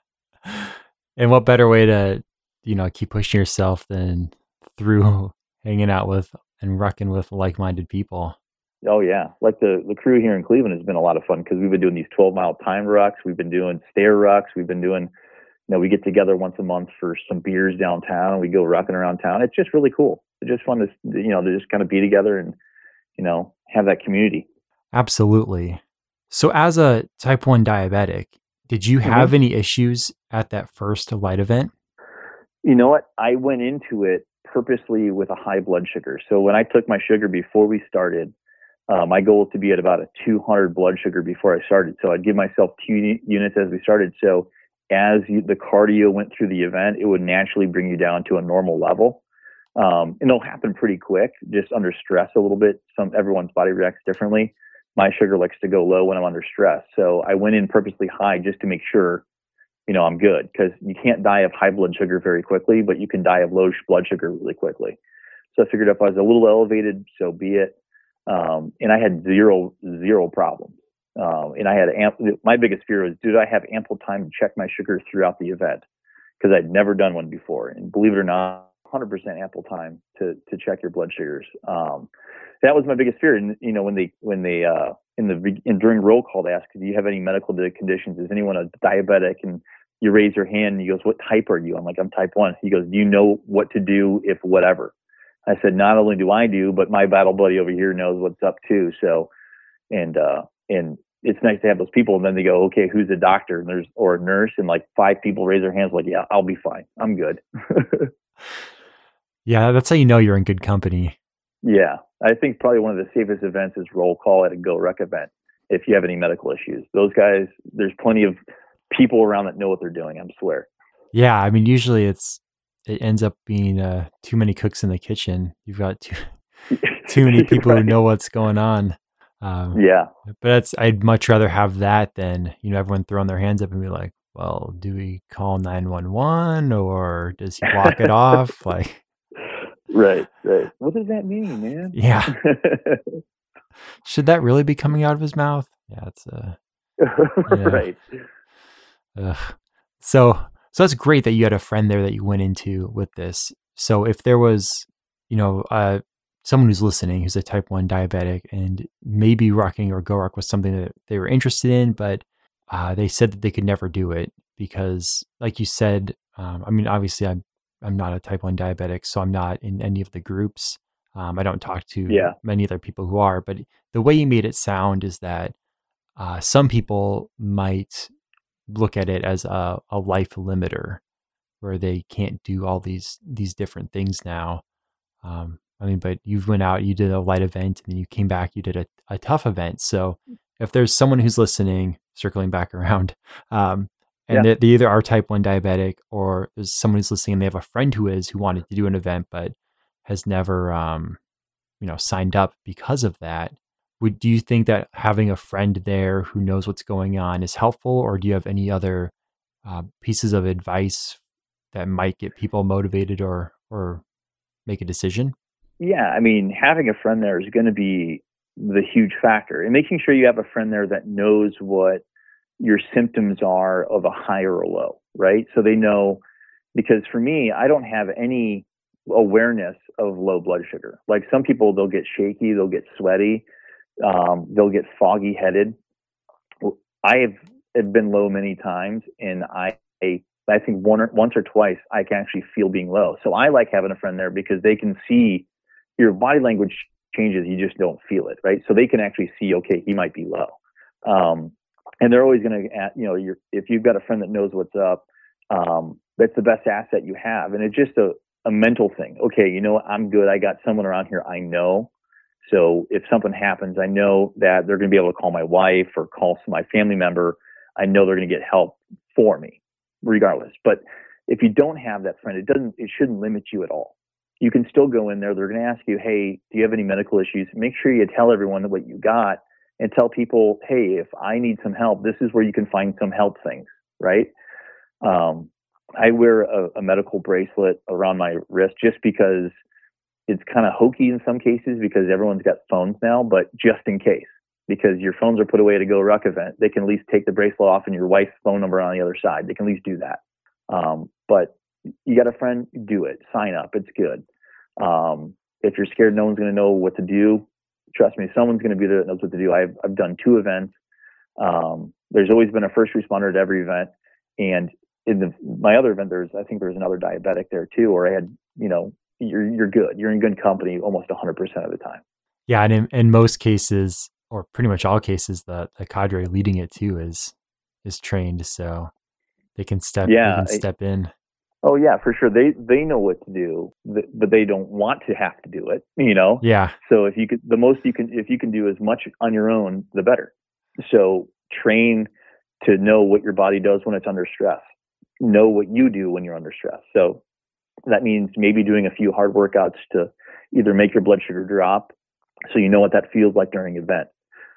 And what better way to, you know, keep pushing yourself than through hanging out with and rucking with like-minded people. Oh yeah, like the the crew here in Cleveland has been a lot of fun because we've been doing these twelve mile time rucks. We've been doing stair rucks. We've been doing, you know, we get together once a month for some beers downtown. And we go rucking around town. It's just really cool. It's just fun to, you know, to just kind of be together and, you know, have that community. Absolutely. So as a type one diabetic, did you have Mm-hmm. any issues at that first light event? You know what? I went into it purposely with a high blood sugar. So when I took my sugar before we started, uh, my goal was to be at about a two hundred blood sugar before I started. So I'd give myself two uni- units as we started. So as you, the cardio went through the event, it would naturally bring you down to a normal level. Um, and it'll happen pretty quick, just under stress a little bit. Some everyone's body reacts differently. My sugar likes to go low when I'm under stress. So I went in purposely high just to make sure, you know, I'm good, because you can't die of high blood sugar very quickly, but you can die of low blood sugar really quickly. So I figured if I was a little elevated, so be it. Um, and I had zero, zero problems. Um, and I had, amp- my biggest fear was, did I have ample time to check my sugar throughout the event? Because I'd never done one before. And believe it or not, one hundred percent ample time to, to check your blood sugars. Um, that was my biggest fear. And, you know, when they, when they, uh, in the, in, during roll call, they ask, do you have any medical conditions? Is anyone a diabetic? And you raise your hand and he goes, what type are you? I'm like, I'm type one. He goes, do you know what to do if whatever? I said, not only do I do, but my battle buddy over here knows what's up too. So, and, uh, and it's nice to have those people. And then they go, okay, who's a doctor? And there's, or a nurse, and like five people raise their hands like, yeah, I'll be fine. I'm good. Yeah, that's how you know you're in good company. Yeah. I think probably one of the safest events is roll call at a Go Rec event. If you have any medical issues, those guys, there's plenty of people around that know what they're doing. I swear. Yeah, I mean, usually it's it ends up being uh, too many cooks in the kitchen. You've got too too many people Right. who know what's going on. Um, Yeah. but it's I'd much rather have that than, you know, everyone throwing their hands up and be like, well, do we call nine one one or does he walk it off? Like, Right. Right. What does that mean, man? yeah, should that really be coming out of his mouth? Yeah, it's uh, yeah. Right. Ugh. So, so that's great that you had a friend there that you went into with this. So if there was, you know, uh, someone who's listening who's a type one diabetic and maybe rocking or GoRuck was something that they were interested in, but uh, they said that they could never do it because, like you said, um, I mean, obviously I'm I'm not a type one diabetic, so I'm not in any of the groups. Um, I don't talk to Yeah. many other people who are, but the way you made it sound is that uh, some people might look at it as a, a life limiter where they can't do all these these different things now. Um, I mean, but you went out, you did a light event, and then you came back, you did a, a tough event. So if there's someone who's listening, circling back around, um, and Yeah. they, they either are type one diabetic or there's someone who's listening and they have a friend who is who wanted to do an event but has never um, you know, signed up because of that. Would do you think that having a friend there who knows what's going on is helpful, or do you have any other uh, pieces of advice that might get people motivated or or make a decision? Yeah. I mean, having a friend there is going to be the huge factor, and making sure you have a friend there that knows what your symptoms are of a high or a low, right? So they know, because for me, I don't have any awareness of low blood sugar. Like some people, they'll get shaky, they'll get sweaty, um, they'll get foggy headed. I have, have been low many times, and I, I think one or, once or twice I can actually feel being low. So I like having a friend there because they can see your body language changes, you just don't feel it, right? So they can actually see, okay, he might be low. Um, and they're always going to, you know, you're, if you've got a friend that knows what's up, um, that's the best asset you have. And it's just a, a mental thing. Okay, you know what? I'm good. I got someone around here I know. So if something happens, I know that they're going to be able to call my wife or call my family member. I know they're going to get help for me regardless. But if you don't have that friend, it doesn't, it shouldn't limit you at all. You can still go in there. They're going to ask you, hey, do you have any medical issues? Make sure you tell everyone what you got and tell people, hey, if I need some help, this is where you can find some help things, right? Um, I wear a, a medical bracelet around my wrist just because it's kind of hokey in some cases because everyone's got phones now, but just in case, because your phones are put away at a Go Ruck event, they can at least take the bracelet off and your wife's phone number on the other side. They can at least do that. Um, but you got a friend, do it. Sign up. It's good. Um, if you're scared no one's going to know what to do, trust me, someone's going to be there that knows what to do. I've, I've done two events. Um, there's always been a first responder at every event. And in the, my other event, there's, I think there's another diabetic there too, or I had, you know, you're, you're good. You're in good company almost one hundred percent of the time. Yeah. And in, in most cases, or pretty much all cases, the, the cadre leading it too is, is trained. So they can step, yeah, they can step in. Oh yeah, for sure. They, they know what to do, but they don't want to have to do it, you know? Yeah. So if you could, the most you can, if you can do as much on your own, the better. So train to know what your body does when it's under stress. Know what you do when you're under stress. So that means maybe doing a few hard workouts to either make your blood sugar drop so you know what that feels like during an event.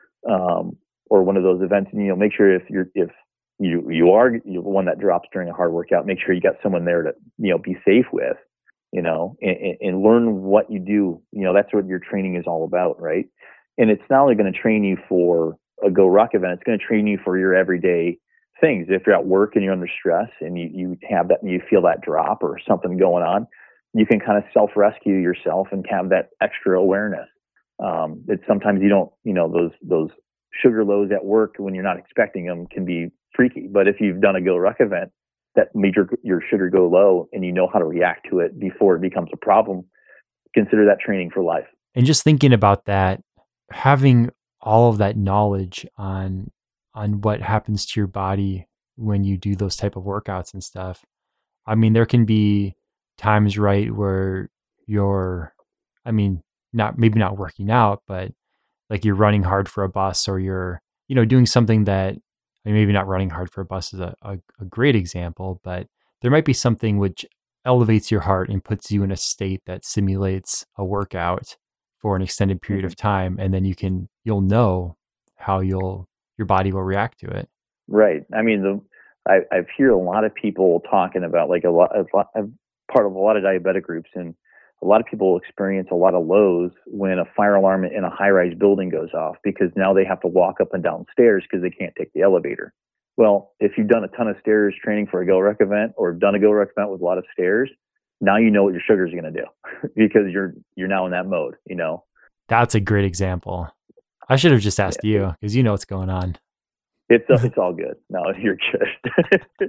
Um, or one of those events, and, you know, make sure if you're, if you, you are you're the one that drops during a hard workout, make sure you got someone there to, you know, be safe with, you know, and, and learn what you do. You know, that's what your training is all about. Right. And it's not only going to train you for a Go Ruck event, it's going to train you for your everyday things. If you're at work and you're under stress and you, you have that, and you feel that drop or something going on, you can kind of self-rescue yourself and have that extra awareness. Um, it's sometimes you don't, you know, those, those sugar lows at work when you're not expecting them can be freaky. But if you've done a Go Ruck event that made your, your sugar go low and you know how to react to it before it becomes a problem, consider that training for life. And just thinking about that, having all of that knowledge on, on what happens to your body when you do those type of workouts and stuff. I mean, there can be times, right, where you're, I mean, not, maybe not working out, but like you're running hard for a bus, or you're, you know, doing something that, I mean, maybe not running hard for a bus is a, a, a great example, but there might be something which elevates your heart and puts you in a state that simulates a workout for an extended period mm-hmm. of time. And then you can, you'll know how you'll, your body will react to it. Right. I mean, the, I, I've heard a lot of people talking about like a lot, a lot, I'm part of a lot of diabetic groups, and a lot of people experience a lot of lows when a fire alarm in a high-rise building goes off, because now they have to walk up and down stairs because they can't take the elevator. Well, if you've done a ton of stairs training for a Go Ruck event, or done a Go Ruck event with a lot of stairs, now you know what your sugar is going to do because you're, you're now in that mode, you know? That's a great example. I should have just asked yeah. you, because you know what's going on. It's uh, it's all good. No, you're good.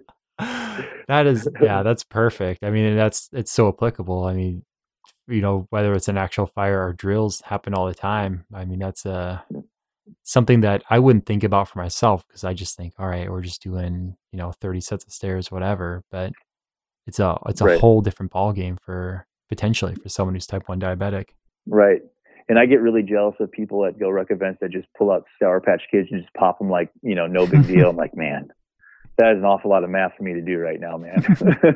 That is, yeah, that's perfect. I mean, that's, it's so applicable. I mean, you know, whether it's an actual fire or drills happen all the time. I mean, that's uh, something that I wouldn't think about for myself, because I just think, all right, we're just doing, you know, thirty sets of stairs, whatever. But it's a, it's a right. whole different ballgame for potentially for someone who's type one diabetic. Right. And I get really jealous of people at Go Ruck events that just pull out Sour Patch Kids and just pop them like, you know, no big deal. I'm like, man, that is an awful lot of math for me to do right now, man.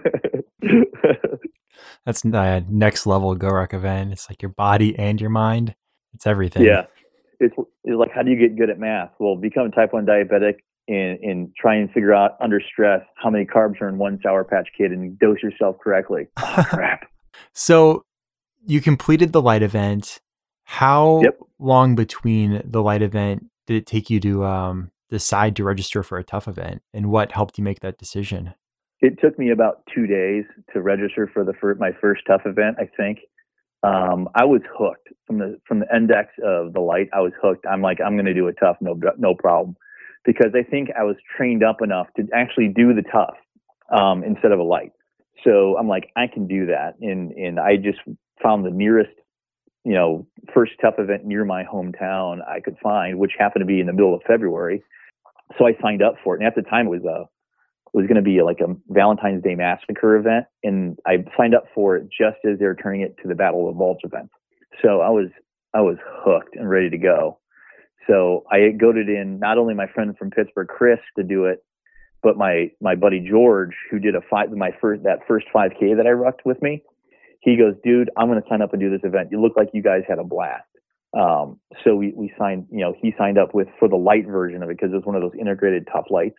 That's the next level Go Ruck event. It's like your body and your mind. It's everything. Yeah. It's, it's like, how do you get good at math? Well, become a type one diabetic and, and try and figure out under stress how many carbs are in one Sour Patch Kid and dose yourself correctly. Oh, crap. So you completed the light event. How yep. long between the light event did it take you to um, decide to register for a tough event, and what helped you make that decision? It took me about two days to register for the for my first tough event, I think. Um, I was hooked from the from the index of the light. I was hooked. I'm like, I'm going to do a tough, no no problem, because I think I was trained up enough to actually do the tough um, instead of a light. So I'm like, I can do that, and and I just found the nearest, you know, first tough event near my hometown I could find, which happened to be in the middle of February. So I signed up for it. And at the time it was a, it was going to be like a Valentine's Day Massacre event. And I signed up for it just as they were turning it to the Battle of the Bulge event. So I was, I was hooked and ready to go. So I goaded in not only my friend from Pittsburgh, Chris, to do it, But my my buddy George, who did a five my first that first five K that I rucked with me, he goes, dude, I'm going to sign up and do this event. You look like you guys had a blast. Um, so we we signed, you know, he signed up with for the light version of it because it was one of those integrated tough lights.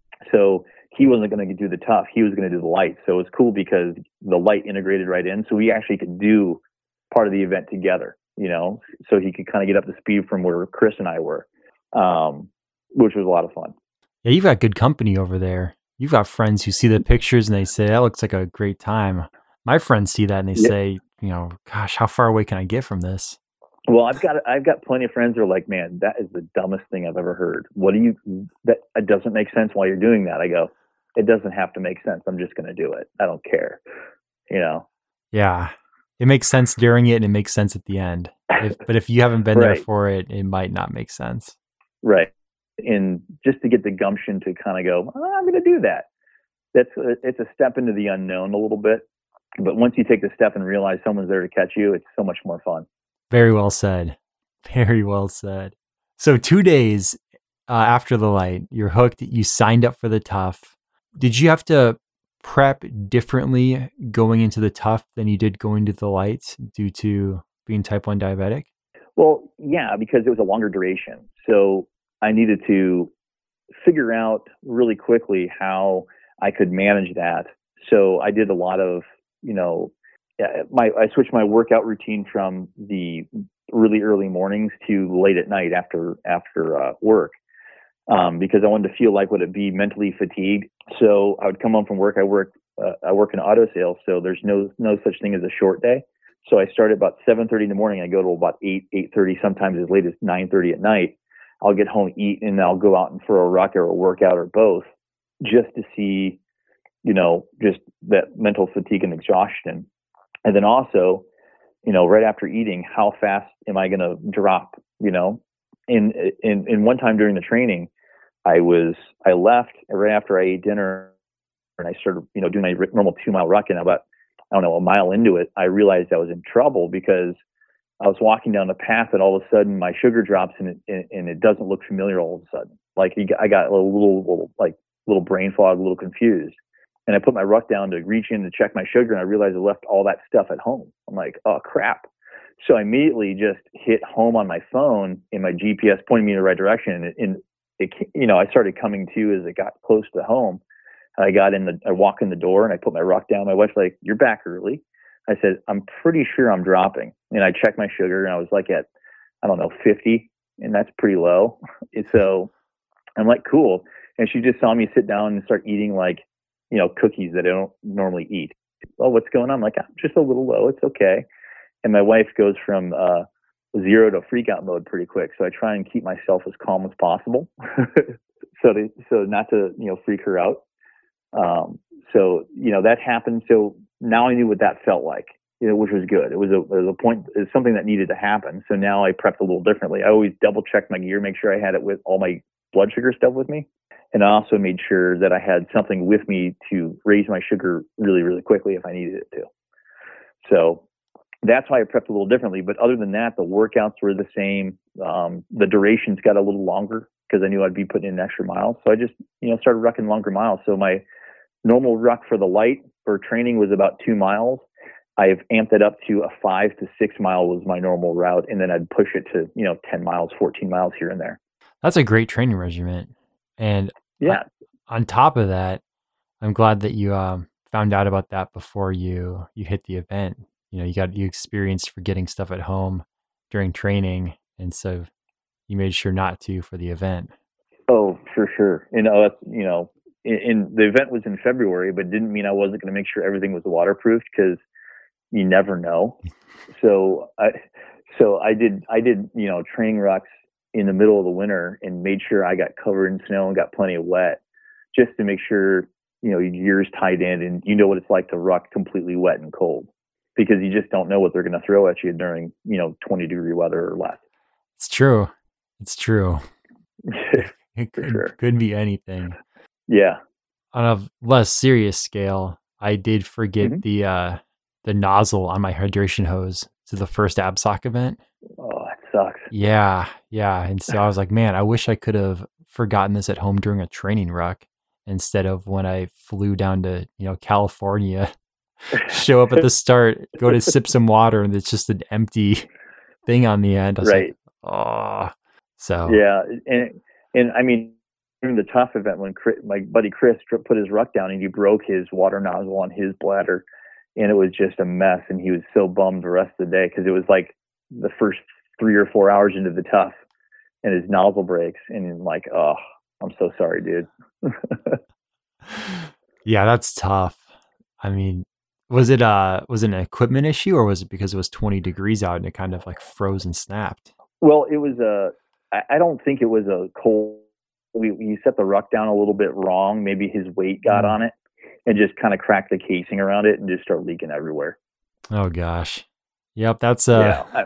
So he wasn't going to do the tough; he was going to do the light. So it was cool because the light integrated right in, so we actually could do part of the event together. You know, so he could kind of get up to speed from where Chris and I were, um, which was a lot of fun. Yeah, you've got good company over there. You've got friends who see the pictures and they say, that looks like a great time. My friends see that and they Yeah. say, you know, gosh, how far away can I get from this? Well, I've got I've got plenty of friends who are like, man, that is the dumbest thing I've ever heard. What do you, that it doesn't make sense why you're doing that. I go, it doesn't have to make sense. I'm just going to do it. I don't care. You know? Yeah. It makes sense during it and it makes sense at the end. If, but if you haven't been Right. there for it, it might not make sense. Right. And just to get the gumption to kind of go, oh, I'm going to do that. That's a, it's a step into the unknown a little bit. But once you take the step and realize someone's there to catch you, it's so much more fun. Very well said. Very well said. So two days uh, after the light, you're hooked. You signed up for the tough. Did you have to prep differently going into the tough than you did going to the light due to being type one diabetic? Well, yeah, because it was a longer duration. So I needed to figure out really quickly how I could manage that. So I did a lot of, you know, my I switched my workout routine from the really early mornings to late at night after after uh, work, um, because I wanted to feel like would it be mentally fatigued. So I would come home from work. I work uh, I work in auto sales, so there's no no such thing as a short day. So I start at about seven thirty in the morning. I go to about eight, eight thirty, sometimes as late as nine thirty at night. I'll get home, eat, and I'll go out and for a ruck or a workout or both, just to see, you know, just that mental fatigue and exhaustion. And then also, you know, right after eating, how fast am I going to drop, you know? In, in, in one time during the training, I was, I left right after I ate dinner and I started, you know, doing my normal two mile ruck, and about, I don't know, a mile into it, I realized I was in trouble because I was walking down the path and all of a sudden my sugar drops and it, and it doesn't look familiar all of a sudden. Like I got a little, little, like little brain fog, a little confused. And I put my ruck down to reach in to check my sugar, and I realized I left all that stuff at home. I'm like, oh crap. So I immediately just hit home on my phone, and my G P S pointed me in the right direction. And, and it, you know, I started coming to as it got close to home. I got in the, I walk in the door and I put my ruck down. My wife's like, you're back early. I said, I'm pretty sure I'm dropping. And I checked my sugar and I was like at, I don't know, fifty, and that's pretty low. And so I'm like, cool. And she just saw me sit down and start eating like, you know, cookies that I don't normally eat. Oh, what's going on? I'm like, I'm just a little low. It's okay. And my wife goes from uh, zero to freak out mode pretty quick. So I try and keep myself as calm as possible. so to, so not to, you know, freak her out. Um, so, you know, that happened. So now I knew what that felt like, you know, which was good. It was a, it was a point, it was something that needed to happen. So now I prepped a little differently. I always double checked my gear, make sure I had it with all my blood sugar stuff with me. And I also made sure that I had something with me to raise my sugar really, really quickly if I needed it to. So that's why I prepped a little differently. But other than that, the workouts were the same. Um, the durations got a little longer because I knew I'd be putting in extra miles. So I just, you know, started rucking longer miles. So my normal ruck for the light for training was about two miles. I've amped it up to a five to six mile was my normal route. And then I'd push it to, you know, ten miles, fourteen miles here and there. That's a great training regimen. And yeah, on, on top of that, I'm glad that you um, found out about that before you, you hit the event. You know, you got, you experienced forgetting stuff at home during training. And so you made sure not to for the event. Oh, for sure. You know, that's, you know, in, in the event was in February, but didn't mean I wasn't going to make sure everything was waterproof because you never know. So I, so I did, I did, you know, training rucks in the middle of the winter and made sure I got covered in snow and got plenty of wet just to make sure, you know, your gear's tied in and you know what it's like to ruck completely wet and cold because you just don't know what they're going to throw at you during, you know, twenty degree weather or less. It's true. It's true. It could, sure. could be anything. Yeah. On a less serious scale, I did forget mm-hmm. the uh, the nozzle on my hydration hose to the first ABSOC event. Oh, it sucks. Yeah, yeah. And so I was like, man, I wish I could have forgotten this at home during a training ruck instead of when I flew down to, you know, California, show up at the start, go to sip some water, and it's just an empty thing on the end. I was Right. like, oh, so Yeah. And, and I mean, during the tough event, when Chris, my buddy Chris put his ruck down and he broke his water nozzle on his bladder, and it was just a mess. And he was so bummed the rest of the day because it was like the first three or four hours into the tough, and his nozzle breaks, and I'm like, oh, I'm so sorry, dude. Yeah, that's tough. I mean, was it uh was it an equipment issue, or was it because it was twenty degrees out and it kind of like froze and snapped? Well, it was a. I don't think it was a cold. We we set the ruck down a little bit wrong. Maybe his weight got Mm. on it and just kind of cracked the casing around it and just started leaking everywhere. Oh gosh. Yep, that's uh Yeah, I,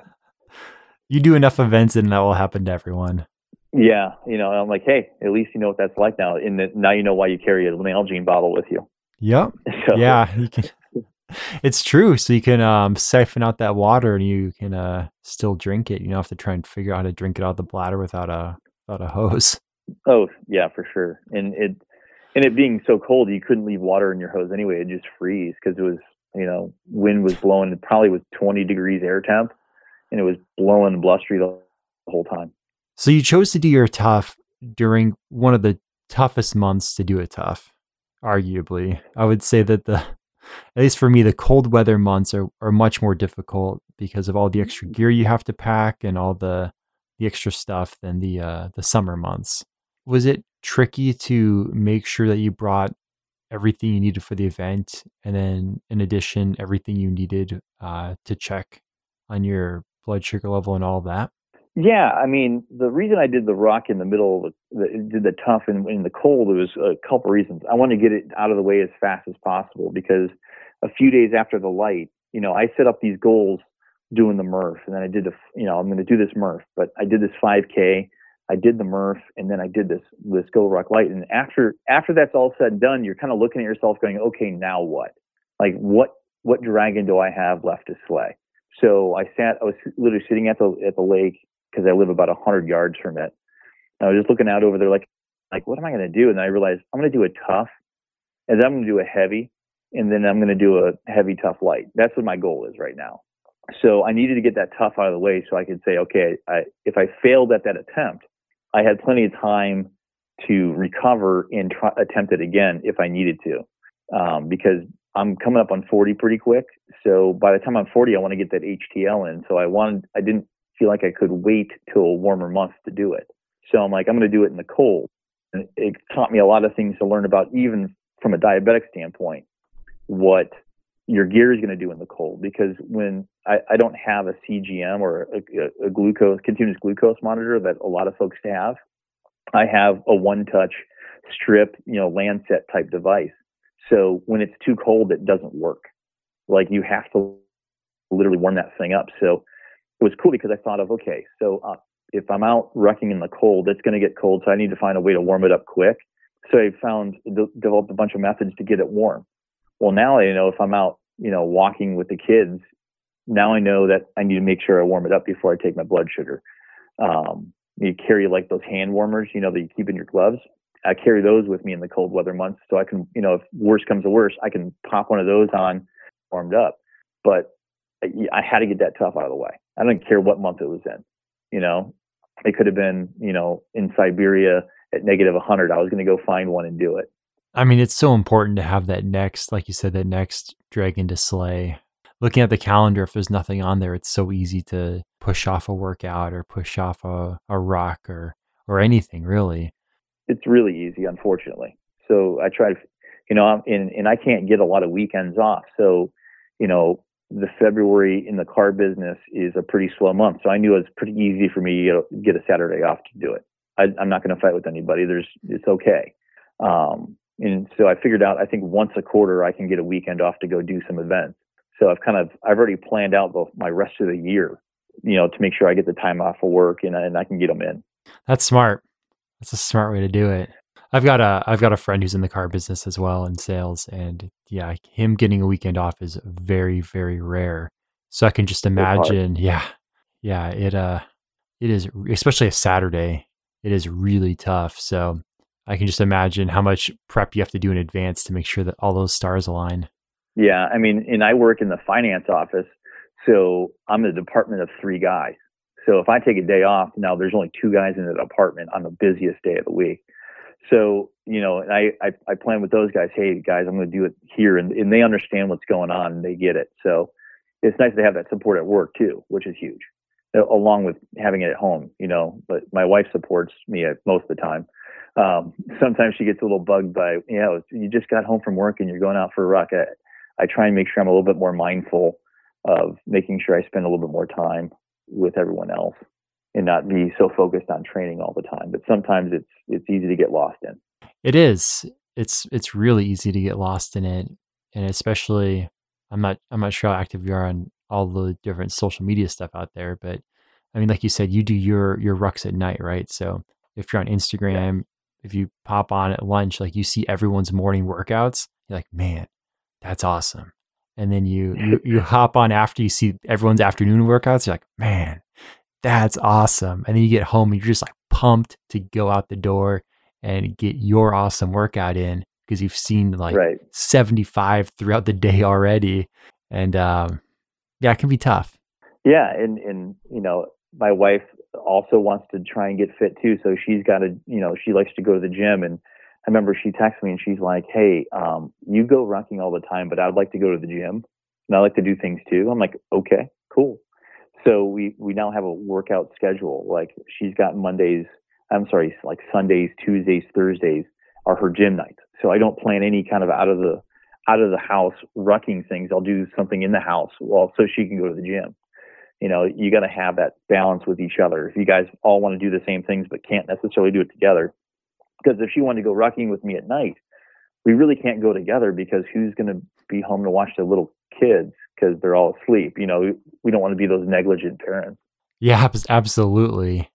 you do enough events and that will happen to everyone. yeah. You know, I'm like, hey, at least you know what that's like now. In that now you know why you carry a Nalgene bottle with you. Yep. So, Yeah, you can it's true. So you can um siphon out that water and you can uh still drink it. You don't have to try and figure out how to drink it out of the bladder without a without a hose. Oh yeah, for sure. And it and it being so cold, you couldn't leave water in your hose anyway. It'd just freeze because it was, you know, wind was blowing. It probably was twenty degrees air temp, and it was blowing blustery the whole time. So you chose to do your tough during one of the toughest months to do it tough, arguably. I would say that the, at least for me, the cold weather months are, are much more difficult because of all the extra gear you have to pack and all the the extra stuff than the uh, the summer months. Was it tricky to make sure that you brought everything you needed for the event, and then in addition, everything you needed uh, to check on your blood sugar level and all that? Yeah, I mean, the reason I did the rock in the middle of the, the did the tough in, in the cold, it was a couple reasons. I wanted to get it out of the way as fast as possible because a few days after the light, you know, I set up these goals doing the Murph, and then I did the, you know, I'm going to do this Murph, but I did this five K, I did the Murph, and then I did this this Go Rock Light. And after after that's all said and done, you're kind of looking at yourself, going, okay, now what? Like what what dragon do I have left to slay? So I sat, I was literally sitting at the at the lake, because I live about a hundred yards from it. And I was just looking out over there, like, like what am I going to do? And I realized I'm going to do a tough, and then I'm going to do a heavy, and then I'm going to do a heavy tough light. That's what my goal is right now. So I needed to get that tough out of the way so I could say, okay, I, if I failed at that attempt, I had plenty of time to recover and try, attempt it again if I needed to, um, because I'm coming up on forty pretty quick. So by the time I'm forty, I want to get that H T L in. So I wanted, I didn't feel like I could wait till warmer months to do it. So I'm like, I'm going to do it in the cold. And it taught me a lot of things to learn about, even from a diabetic standpoint, what your gear is going to do in the cold. Because when I, I don't have a C G M or a, a glucose, continuous glucose monitor that a lot of folks have, I have a one-touch strip, you know, Lancet type device. So when it's too cold, it doesn't work. Like you have to literally warm that thing up. So it was cool because I thought of, okay, so uh, if I'm out rucking in the cold, it's going to get cold. So I need to find a way to warm it up quick. So I found, de- developed a bunch of methods to get it warm. Well, now I know if I'm out, you know, walking with the kids, now I know that I need to make sure I warm it up before I take my blood sugar. Um, you carry like those hand warmers, you know, that you keep in your gloves. I carry those with me in the cold weather months. So I can, you know, if worse comes to worse, I can pop one of those on, warmed up. But I had to get that tough out of the way. I don't care what month it was in. You know, it could have been, you know, in Siberia at negative one hundred. I was going to go find one and do it. I mean, it's so important to have that next, like you said, that next dragon to slay. Looking at the calendar, if there's nothing on there, it's so easy to push off a workout or push off a, a rock or, or anything really. It's really easy, unfortunately. So I try to, you know, and, and I can't get a lot of weekends off. So, you know, the February in the car business is a pretty slow month. So I knew it was pretty easy for me to get a Saturday off to do it. I, I'm not going to fight with anybody. There's, it's okay. Um, and so I figured out, I think once a quarter, I can get a weekend off to go do some events. So I've kind of, I've already planned out the, my rest of the year, you know, to make sure I get the time off of work and, and I can get them in. That's smart. That's a smart way to do it. I've got a I've got a friend who's in the car business as well in sales, and yeah, him getting a weekend off is very, very rare. So I can just imagine, yeah, yeah, it uh, it is, especially a Saturday, it is really tough. So I can just imagine how much prep you have to do in advance to make sure that all those stars align. Yeah, I mean, and I work in the finance office, so I'm in a department of three guys. So if I take a day off, now there's only two guys in the department on the busiest day of the week. So, you know, and I, I, I plan with those guys, hey guys, I'm going to do it here. And, and they understand what's going on and they get it. So it's nice to have that support at work too, which is huge, along with having it at home, you know, but my wife supports me at most of the time. Um, sometimes she gets a little bugged by, you know, you just got home from work and you're going out for a ruck. I, I try and make sure I'm a little bit more mindful of making sure I spend a little bit more time with everyone else and not be so focused on training all the time. But sometimes it's it's easy to get lost in. It is. It's it's really easy to get lost in it, and especially I'm not I'm not sure how active you are on all the different social media stuff out there, but I mean, like you said, you do your your rucks at night, right? So if you're on Instagram, yeah. if you pop on at lunch, like you see everyone's morning workouts, you're like, man, that's awesome. And then you you you hop on after you see everyone's afternoon workouts, you're like, man, that's awesome. And then you get home and you're just like pumped to go out the door and get your awesome workout in because you've seen like right. seventy-five throughout the day already. And um, yeah, it can be tough. Yeah. And, and, you know, my wife also wants to try and get fit too. So she's got to, you know, she likes to go to the gym. And I remember she texted me and she's like, hey, um, you go running all the time, but I'd like to go to the gym and I like to do things too. I'm like, okay, cool. So we, we now have a workout schedule. Like she's got Mondays, I'm sorry, like Sundays, Tuesdays, Thursdays are her gym nights. So I don't plan any kind of out of the, out of the house rucking things. I'll do something in the house well, so she can go to the gym. You know, you got to have that balance with each other. If you guys all want to do the same things, but can't necessarily do it together, because if she wanted to go rucking with me at night, we really can't go together because who's going to be home to watch the little kids because they're all asleep? You know, we don't want to be those negligent parents. Yeah, absolutely.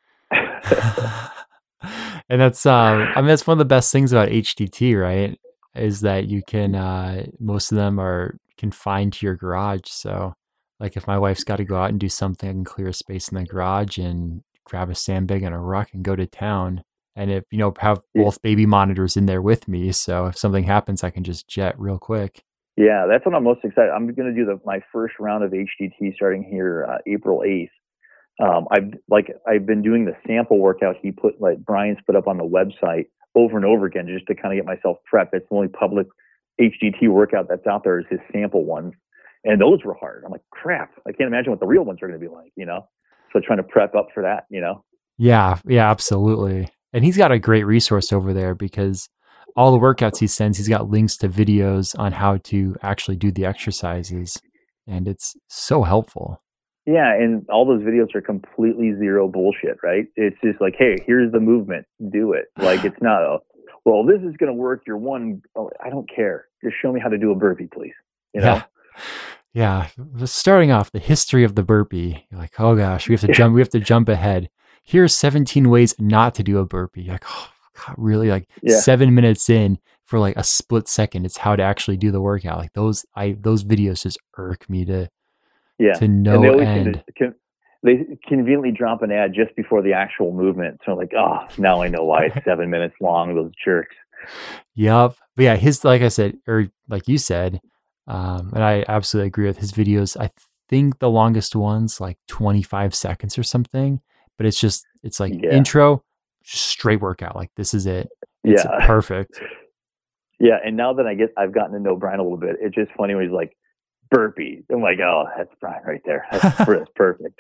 And that's, um, I mean, that's one of the best things about H D T, right? Is that you can, uh, most of them are confined to your garage. So like if my wife's got to go out and do something, I can clear a space in the garage and grab a sandbag and a ruck and go to town. And if, you know, have both baby monitors in there with me. So if something happens, I can just jet real quick. Yeah, that's what I'm most excited. I'm going to do the, my first round of H D T starting here uh, April eighth. Um, I've like I've been doing the sample workout he put like Brian's put up on the website over and over again just to kind of get myself prepped. It's the only public H D T workout that's out there is his sample ones, and those were hard. I'm like, crap, I can't imagine what the real ones are going to be like, you know. So trying to prep up for that, you know. Yeah, yeah, absolutely. And he's got a great resource over there because all the workouts he sends, he's got links to videos on how to actually do the exercises, and it's so helpful. Yeah, and all those videos are completely zero bullshit, right? It's just like, hey, here's the movement, do it. Like it's not a, well, this is going to work. You're one. Oh, I don't care. Just show me how to do a burpee, please. You know? Yeah. Yeah. Starting off the history of the burpee, you're like, oh gosh, we have to jump. We have to jump ahead. Here's seventeen ways not to do a burpee. You're like, oh God, really? Like yeah. seven minutes in for like a split second, it's how to actually do the workout. Like those, I those videos just irk me to. Yeah, to no and they always end. Can, can, they conveniently drop an ad just before the actual movement. So like, oh, now I know why it's seven minutes long. Those jerks. Yep. But yeah, his like I said, or like you said, um, and I absolutely agree with his videos. I think the longest one's like twenty-five seconds or something. But it's just it's like yeah. intro, just straight workout. Like this is it. It's yeah, perfect. Yeah, and now that I get, I've gotten to know Brian a little bit. It's just funny when he's like. Burpees. I'm like, oh, that's Brian right there. That's, that's perfect.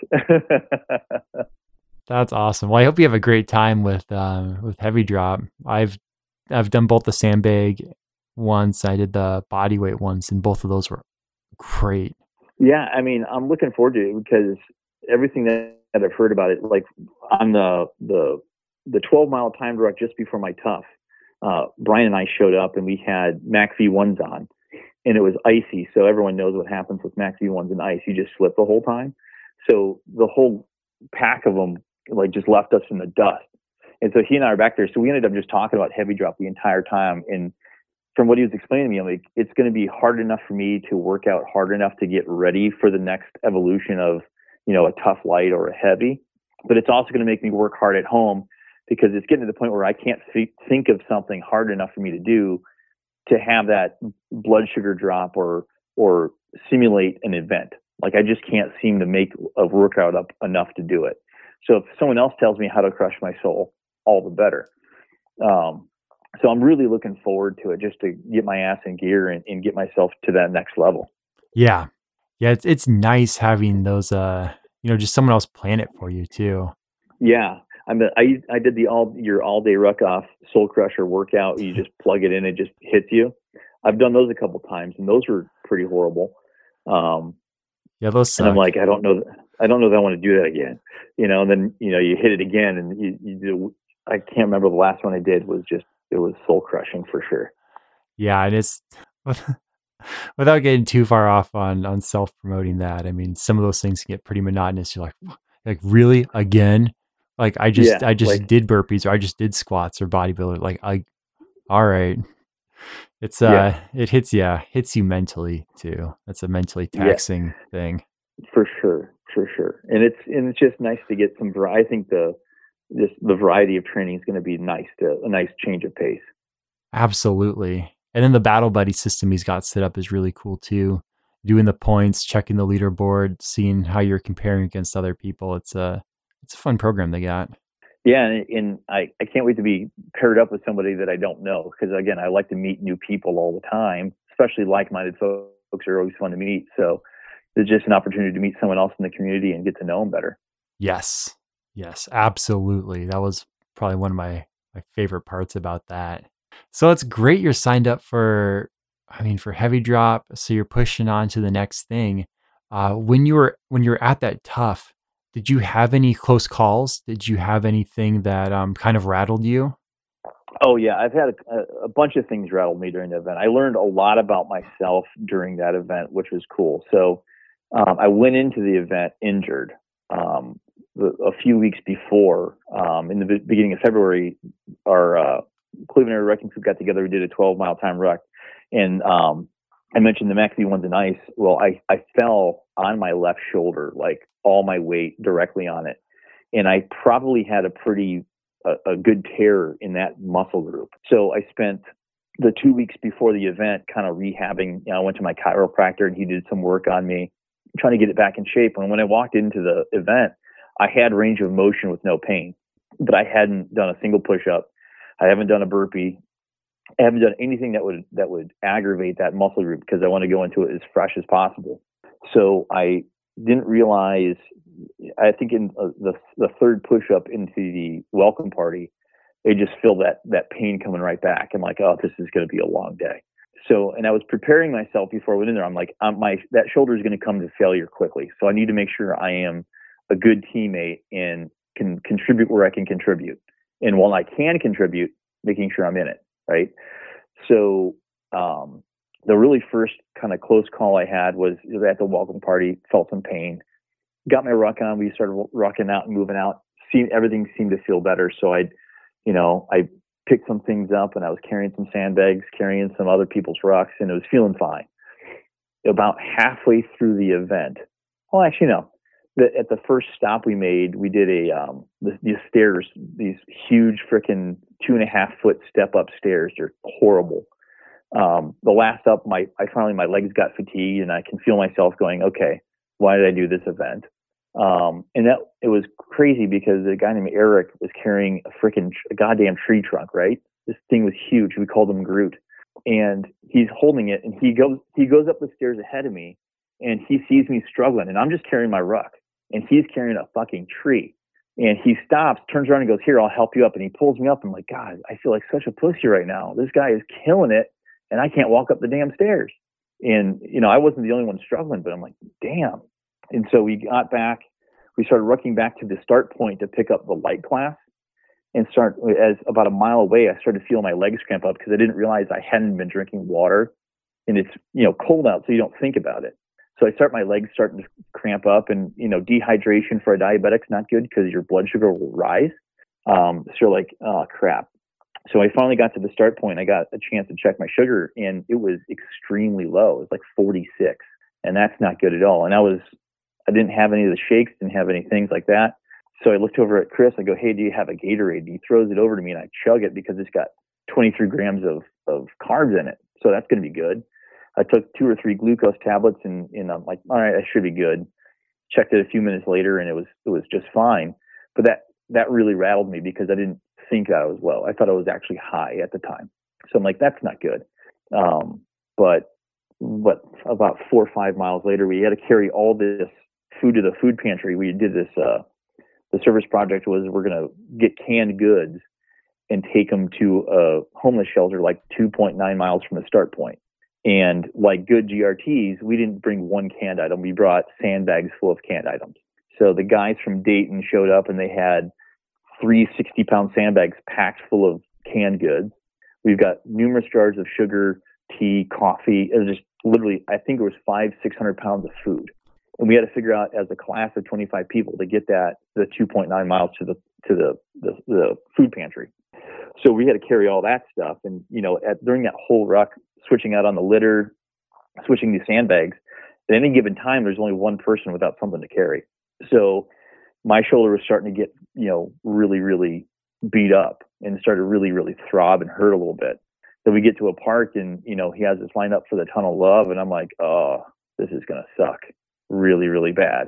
That's awesome. Well, I hope you have a great time with um, with Heavy Drop. I've I've done both the sandbag once. I did the body weight once, and both of those were great. Yeah, I mean, I'm looking forward to it because everything that, that I've heard about it, like on the the the twelve mile timed ruck just before my tough, uh, Brian and I showed up and we had Mac V ones on. And it was icy, so everyone knows what happens with Max V ones and ice. You just slip the whole time. So the whole pack of them like just left us in the dust. And so he and I are back there. So we ended up just talking about Heavy Drop the entire time. And from what he was explaining to me, I'm like, it's going to be hard enough for me to work out hard enough to get ready for the next evolution of, you know, a tough light or a heavy. But it's also going to make me work hard at home because it's getting to the point where I can't th- think of something hard enough for me to do to have that blood sugar drop or or simulate an event. Like I just can't seem to make a workout up enough to do it. So if someone else tells me how to crush my soul, all the better. Um, so I'm really looking forward to it, just to get my ass in gear and, and get myself to that next level. Yeah. Yeah. It's, it's nice having those, uh, you know, just someone else plan it for you too. Yeah. I'm the, I, I did the all your all day ruck off soul crusher workout. You just plug it in, it just hits you. I've done those a couple times and those were pretty horrible. Um, Yeah, those suck. And I'm like, I don't know, I don't know that I want to do that again. You know, and then, you know, you hit it again and you, you do, I can't remember the last one I did was just, it was soul crushing for sure. Yeah. And it's, without getting too far off on, on self promoting that, I mean, some of those things can get pretty monotonous. You're like, like really again? Like I just, Yeah, I just like, did burpees or I just did squats or bodybuilder. Like I, all right. It's, uh, yeah, it hits, yeah, hits you mentally too. That's a mentally yeah, taxing thing. for sure, for sure. And it's, and it's just nice to get some, I think the, this, the variety of training is going to be nice to a nice change of pace. Absolutely. And then the battle buddy system he's got set up is really cool too. Doing the points, checking the leaderboard, seeing how you're comparing against other people. It's a it's a fun program they got. Yeah, and, and I, I can't wait to be paired up with somebody that I don't know, because again, I like to meet new people all the time, especially like-minded folks are always fun to meet. So there's just an opportunity to meet someone else in the community and get to know them better. Yes. Yes, absolutely. That was probably one of my my favorite parts about that. So it's great you're signed up for I mean for heavy drop, so you're pushing on to the next thing. Uh when you were when you were at that tough, did you have any close calls? Did you have anything that um kind of rattled you? Oh yeah, I've had a, a bunch of things rattle me during the event. I learned a lot about myself during that event, which was cool. So um, I went into the event injured. Um, the, a few weeks before, um, in the be- beginning of February, our uh, Cleveland Area Wrecking Crew got together. We did a twelve mile time ruck, and um, I mentioned the McAfee ones and ice. Well, I I fell on my left shoulder, like all my weight directly on it, and I probably had a pretty a, a good tear in that muscle group. So I spent the two weeks before the event kind of rehabbing. You know, I went to my chiropractor and he did some work on me, trying to get it back in shape. And when I walked into the event, I had range of motion with no pain, but I hadn't done a single push up. I haven't done a burpee. I haven't done anything that would that would aggravate that muscle group, because I want to go into it as fresh as possible. So I didn't realize, I think in uh, the the third push up into the welcome party, they just feel that that pain coming right back. I'm like, oh, this is going to be a long day. So, and I was preparing myself before I went in there. I'm like, I'm, my that shoulder is going to come to failure quickly. So I need to make sure I am a good teammate and can contribute where I can contribute. And while I can contribute, making sure I'm in it, right? So um, the really first kind of close call I had was at the welcome party, felt some pain, got my ruck on. We started rucking out and moving out. See, everything seemed to feel better. So I, you know, I picked some things up and I was carrying some sandbags, carrying some other people's rucks, and it was feeling fine. About halfway through the event, well, actually, no. The, at the first stop we made, we did a um, the, these stairs, these huge freaking two and a half foot step up stairs. They're horrible. Um, the last up, my I finally my legs got fatigued, and I can feel myself going, okay, why did I do this event? Um, and that it was crazy because a guy named Eric was carrying a freaking a goddamn tree trunk, right? This thing was huge. We called him Groot, and he's holding it, and he goes he goes up the stairs ahead of me, and he sees me struggling, and I'm just carrying my ruck, and he's carrying a fucking tree. And he stops, turns around and goes, here, I'll help you up. And he pulls me up. I'm like, God, I feel like such a pussy right now. This guy is killing it, and I can't walk up the damn stairs. And, you know, I wasn't the only one struggling, but I'm like, damn. And so we got back, we started rucking back to the start point to pick up the light class, and start as about a mile away, I started feeling my legs cramp up because I didn't realize I hadn't been drinking water, and it's, you know, cold out, so you don't think about it. So I start, my legs starting to cramp up, and, you know, dehydration for a diabetic's not good because your blood sugar will rise. Um, so like, oh crap. So I finally got to the start point. I got a chance to check my sugar, and it was extremely low. It was like forty-six, and that's not good at all. And I was, I didn't have any of the shakes, didn't have any things like that. So I looked over at Chris. I go, hey, do you have a Gatorade? And he throws it over to me, and I chug it because it's got twenty-three grams of, of carbs in it. So that's going to be good. I took two or three glucose tablets, and, and I'm like, all right, I should be good. Checked it a few minutes later, and it was it was just fine. But that that really rattled me because I didn't think that I was low. I thought I was actually high at the time. So I'm like, that's not good. Um, but but about four or five miles later, we had to carry all this food to the food pantry. We did this. Uh, the service project was we're going to get canned goods and take them to a homeless shelter like two point nine miles from the start point. And like good G R Ts, we didn't bring one canned item. We brought sandbags full of canned items. So the guys from Dayton showed up, and they had three sixty-pound sandbags packed full of canned goods. We've got numerous jars of sugar, tea, coffee. It was just literally, I think it was five, six hundred pounds of food. And we had to figure out as a class of twenty-five people to get that, the two point nine miles to the, to the, the, the food pantry. So we had to carry all that stuff. And, you know, at, during that whole ruck, switching out on the litter, switching these sandbags, at any given time, there's only one person without something to carry. So my shoulder was starting to get, you know, really, really beat up and started really, really throb and hurt a little bit. So we get to a park, and, you know, he has us lined up for the Tunnel of Love, and I'm like, oh, this is going to suck really, really bad.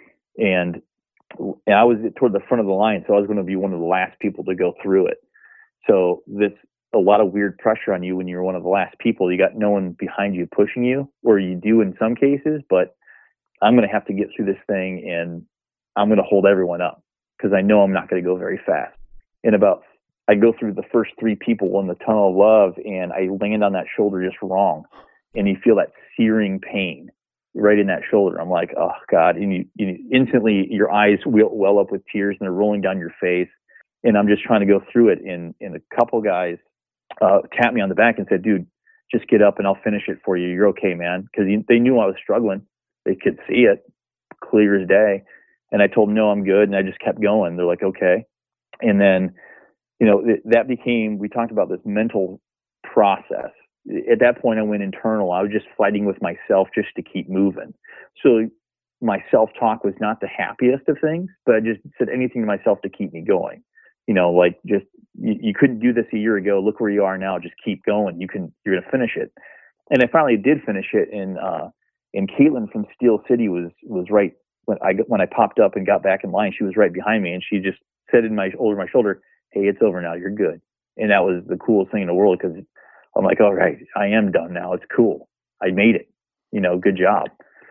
And, and I was toward the front of the line, so I was going to be one of the last people to go through it. So this, a lot of weird pressure on you when you're one of the last people. You got no one behind you pushing you, or you do in some cases, but I'm going to have to get through this thing, and I'm going to hold everyone up because I know I'm not going to go very fast. And about, I go through the first three people in the Tunnel of Love, and I land on that shoulder just wrong. And you feel that searing pain right in that shoulder. I'm like, oh God. And you, you instantly, your eyes well, well up with tears, and they're rolling down your face. And I'm just trying to go through it. And, and a couple guys uh, tapped me on the back and said, dude, just get up and I'll finish it for you. You're okay, man. Because they knew I was struggling. They could see it clear as day. And I told them, no, I'm good. And I just kept going. They're like, okay. And then, you know, th- that became, we talked about this mental process. At that point, I went internal. I was just fighting with myself just to keep moving. So my self-talk was not the happiest of things, but I just said anything to myself to keep me going. You know, like just, you, you couldn't do this a year ago. Look where you are now. Just keep going. You can, you're going to finish it. And I finally did finish it. And, uh, and Caitlin from Steel City was, was right when I, when I popped up and got back in line, she was right behind me, and she just said in my, over my shoulder, hey, it's over now. You're good. And that was the coolest thing in the world, because I'm like, all right, I am done now. It's cool. I made it, you know, good job.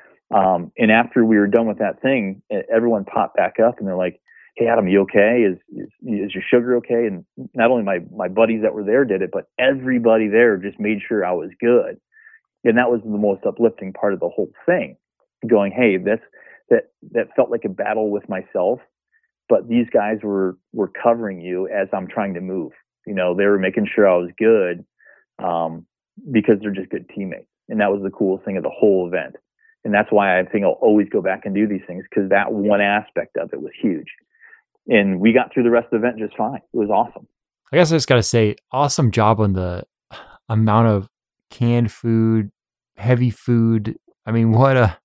Um, and after we were done with that thing, everyone popped back up, and they're like, hey, Adam, you okay? Is, is, is your sugar okay? And not only my, my buddies that were there did it, but everybody there just made sure I was good. And that was the most uplifting part of the whole thing, going, hey, that's, that, that felt like a battle with myself, but these guys were, were covering you as I'm trying to move. You know, they were making sure I was good, um, because they're just good teammates. And that was the coolest thing of the whole event. And that's why I think I'll always go back and do these things, because that one aspect of it was huge. And we got through the rest of the event just fine. It was awesome. I guess I just got to say, awesome job on the amount of canned food, heavy food. I mean, what a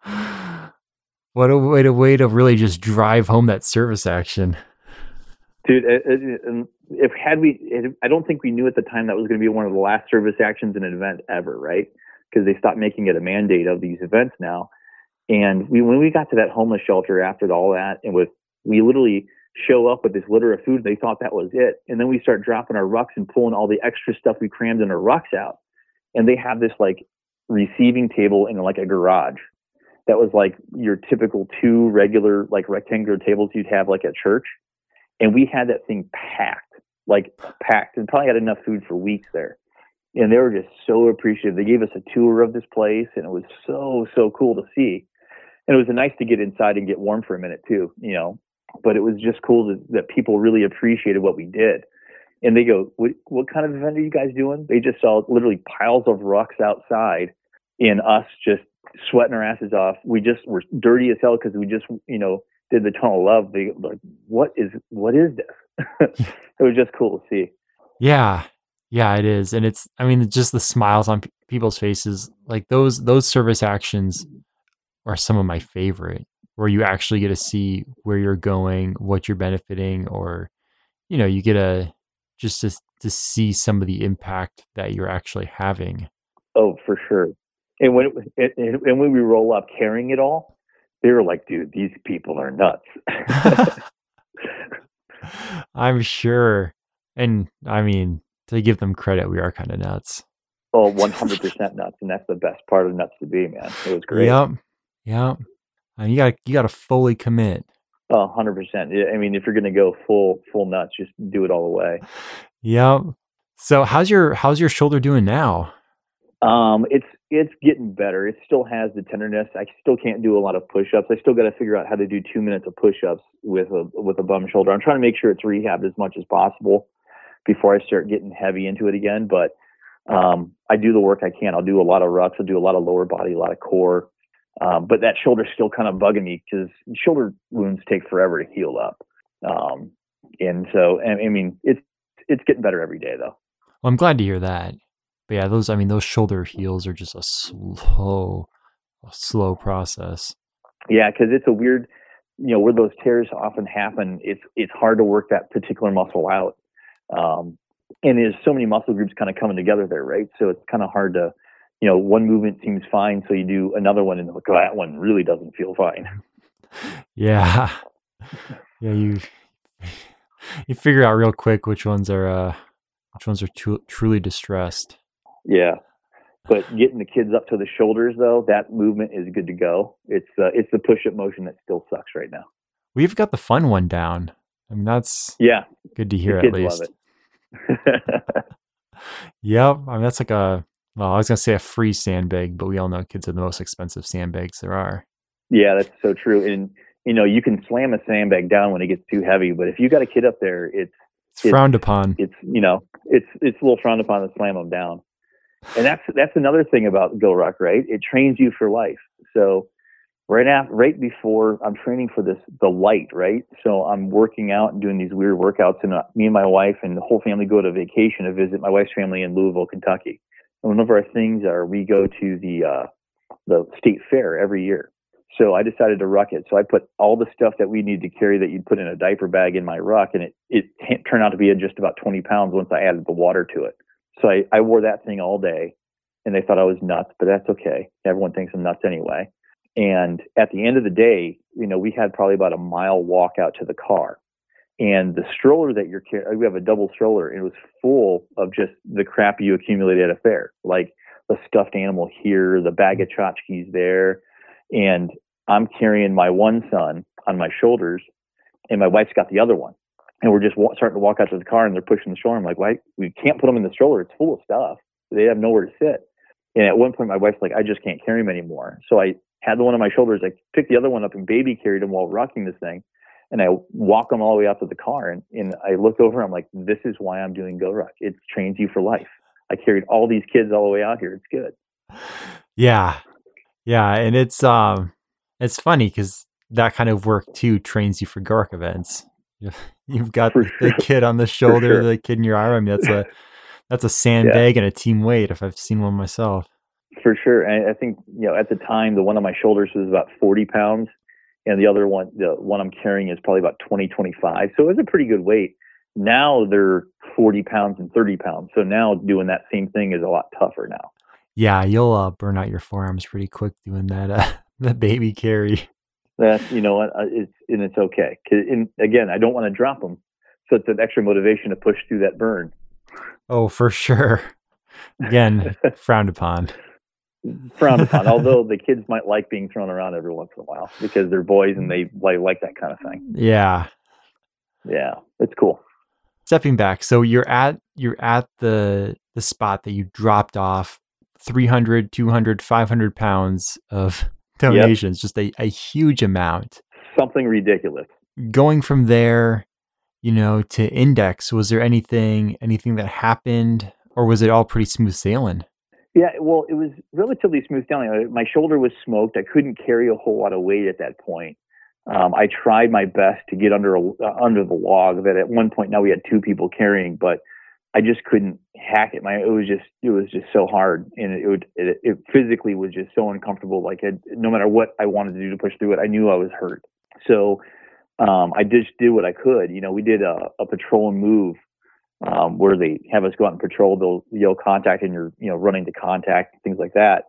what a way to way to really just drive home that service action, dude. It, it, if had we, it, I don't think we knew at the time that was going to be one of the last service actions in an event ever, right? Because they stopped making it a mandate of these events now. And we, when we got to that homeless shelter after all that, and with we literally show up with this litter of food, they thought that was it. And then we start dropping our rucks and pulling all the extra stuff we crammed in our rucks out. And they have this like receiving table in like a garage that was like your typical two regular like rectangular tables you'd have like at church. And we had that thing packed, like packed, and probably had enough food for weeks there. And they were just so appreciative. They gave us a tour of this place, and it was so, so cool to see. And it was nice to get inside and get warm for a minute too, you know. But it was just cool to, that people really appreciated what we did. And they go, what, what kind of event are you guys doing? They just saw literally piles of rucks outside and us just sweating our asses off. We just were dirty as hell because we just, you know, did the Tunnel of Love. They like, what is, what is this? It was just cool to see. Yeah. Yeah, it is. And it's, I mean, just the smiles on p- people's faces, like those, those service actions are some of my favorite. where you actually get to see where you're going, what you're benefiting, or, you know, you get a just to, to see some of the impact that you're actually having. Oh, for sure. And when it, and, and when we roll up carrying it all, they were like, dude, these people are nuts. I'm sure. And I mean, to give them credit, we are kind of nuts. Oh, one hundred percent nuts. And that's the best part of nuts to be, man. It was great. Yep. Yep. And you got you got to fully commit. Oh, one hundred percent. I mean, if you're going to go full full nuts, just do it all the way. Yep. So how's your how's your shoulder doing now? Um, it's it's getting better. It still has the tenderness. I still can't do a lot of push-ups. I still got to figure out how to do two minutes of push-ups with a with a bum shoulder. I'm trying to make sure it's rehabbed as much as possible before I start getting heavy into it again. But um, I do the work I can. I'll do a lot of rucks. I'll do a lot of lower body, a lot of core. Um, but that shoulder's still kind of bugging me because shoulder wounds take forever to heal up. Um, and so, I, I mean, it's it's getting better every day, though. Well, I'm glad to hear that. But yeah, those I mean, those shoulder heals are just a slow, a slow process. Yeah, because it's a weird, you know, where those tears often happen. It's it's hard to work that particular muscle out, um, and there's so many muscle groups kind of coming together there, right? So it's kind of hard to, you know, one movement seems fine, so you do another one, and look, oh, that one really doesn't feel fine. Yeah, yeah, you you figure out real quick which ones are uh, which ones are tru- truly distressed. Yeah, but getting the kids up to the shoulders, though, that movement is good to go. It's uh, it's the push-up motion that still sucks right now. We've got the fun one down. I mean, that's yeah, good to hear the at kids least. Love it. Yep, I mean that's like a well, I was gonna say a free sandbag, but we all know kids are the most expensive sandbags there are. Yeah, that's so true. And you know, you can slam a sandbag down when it gets too heavy, but if you got a kid up there, it's it's frowned it's, upon. It's you know, it's it's a little frowned upon to slam them down. And that's that's another thing about GoRuck, right? It trains you for life. So right after, right before I'm training for this, the light, right? So I'm working out and doing these weird workouts, and uh, me and my wife and the whole family go to vacation to visit my wife's family in Louisville, Kentucky. And one of our things are we go to the uh, the state fair every year. So I decided to ruck it. So I put all the stuff that we need to carry that you'd put in a diaper bag in my ruck, and it it turned out to be just about twenty pounds once I added the water to it. So I, I wore that thing all day, and they thought I was nuts, but that's okay. Everyone thinks I'm nuts anyway. And at the end of the day, you know, we had probably about a mile walk out to the car. And the stroller that you're carrying, we have a double stroller, and it was full of just the crap you accumulated at a fair, like the stuffed animal here, the bag of tchotchkes there. And I'm carrying my one son on my shoulders, and my wife's got the other one. And we're just wa- starting to walk out to the car, and they're pushing the stroller. I'm like, why? We can't put them in the stroller. It's full of stuff. They have nowhere to sit. And at one point, my wife's like, I just can't carry them anymore. So I had the one on my shoulders. I picked the other one up and baby carried them while rocking this thing. And I walk them all the way out to the car. And, and I looked over. I'm like, this is why I'm doing GoRuck. It trains you for life. I carried all these kids all the way out here. It's good. Yeah. Yeah. And it's, um, it's funny because that kind of work too trains you for GoRuck events. You've got the, sure. the kid on the shoulder, sure. the kid in your arm. I mean, that's a that's a sandbag yeah. and a team weight if I've seen one myself. For sure. And I think, you know, at the time, the one on my shoulders was about forty pounds, and the other one, the one I'm carrying is probably about twenty, twenty-five. So it was a pretty good weight. Now they're forty pounds and thirty pounds. So now doing that same thing is a lot tougher now. Yeah, you'll uh, burn out your forearms pretty quick doing that, uh, the baby carry. That, you know, it's, and it's okay. And again, I don't want to drop them. So it's an extra motivation to push through that burn. Oh, for sure. Again, frowned upon. Frowned upon. Although the kids might like being thrown around every once in a while because they're boys and they like, like that kind of thing. Yeah. Yeah. It's cool. Stepping back. So you're at, you're at the, the spot that you dropped off three hundred, two hundred, five hundred pounds of donations, yep. just a, a huge amount. Something ridiculous. Going from there, you know, to Index, was there anything, anything that happened, or was it all pretty smooth sailing? Yeah, well, it was relatively smooth sailing. My shoulder was smoked. I couldn't carry a whole lot of weight at that point. Um, I tried my best to get under a, uh, under the log. That at one point now we had two people carrying, but I just couldn't hack it. My, it was just, it was just so hard. And it would, it, it physically was just so uncomfortable. Like it, no matter what I wanted to do to push through it, I knew I was hurt. So, um, I just did what I could. You know, we did a, a patrol and move, um, where they have us go out and patrol, they'll yell contact and you're, you know, running to contact, things like that.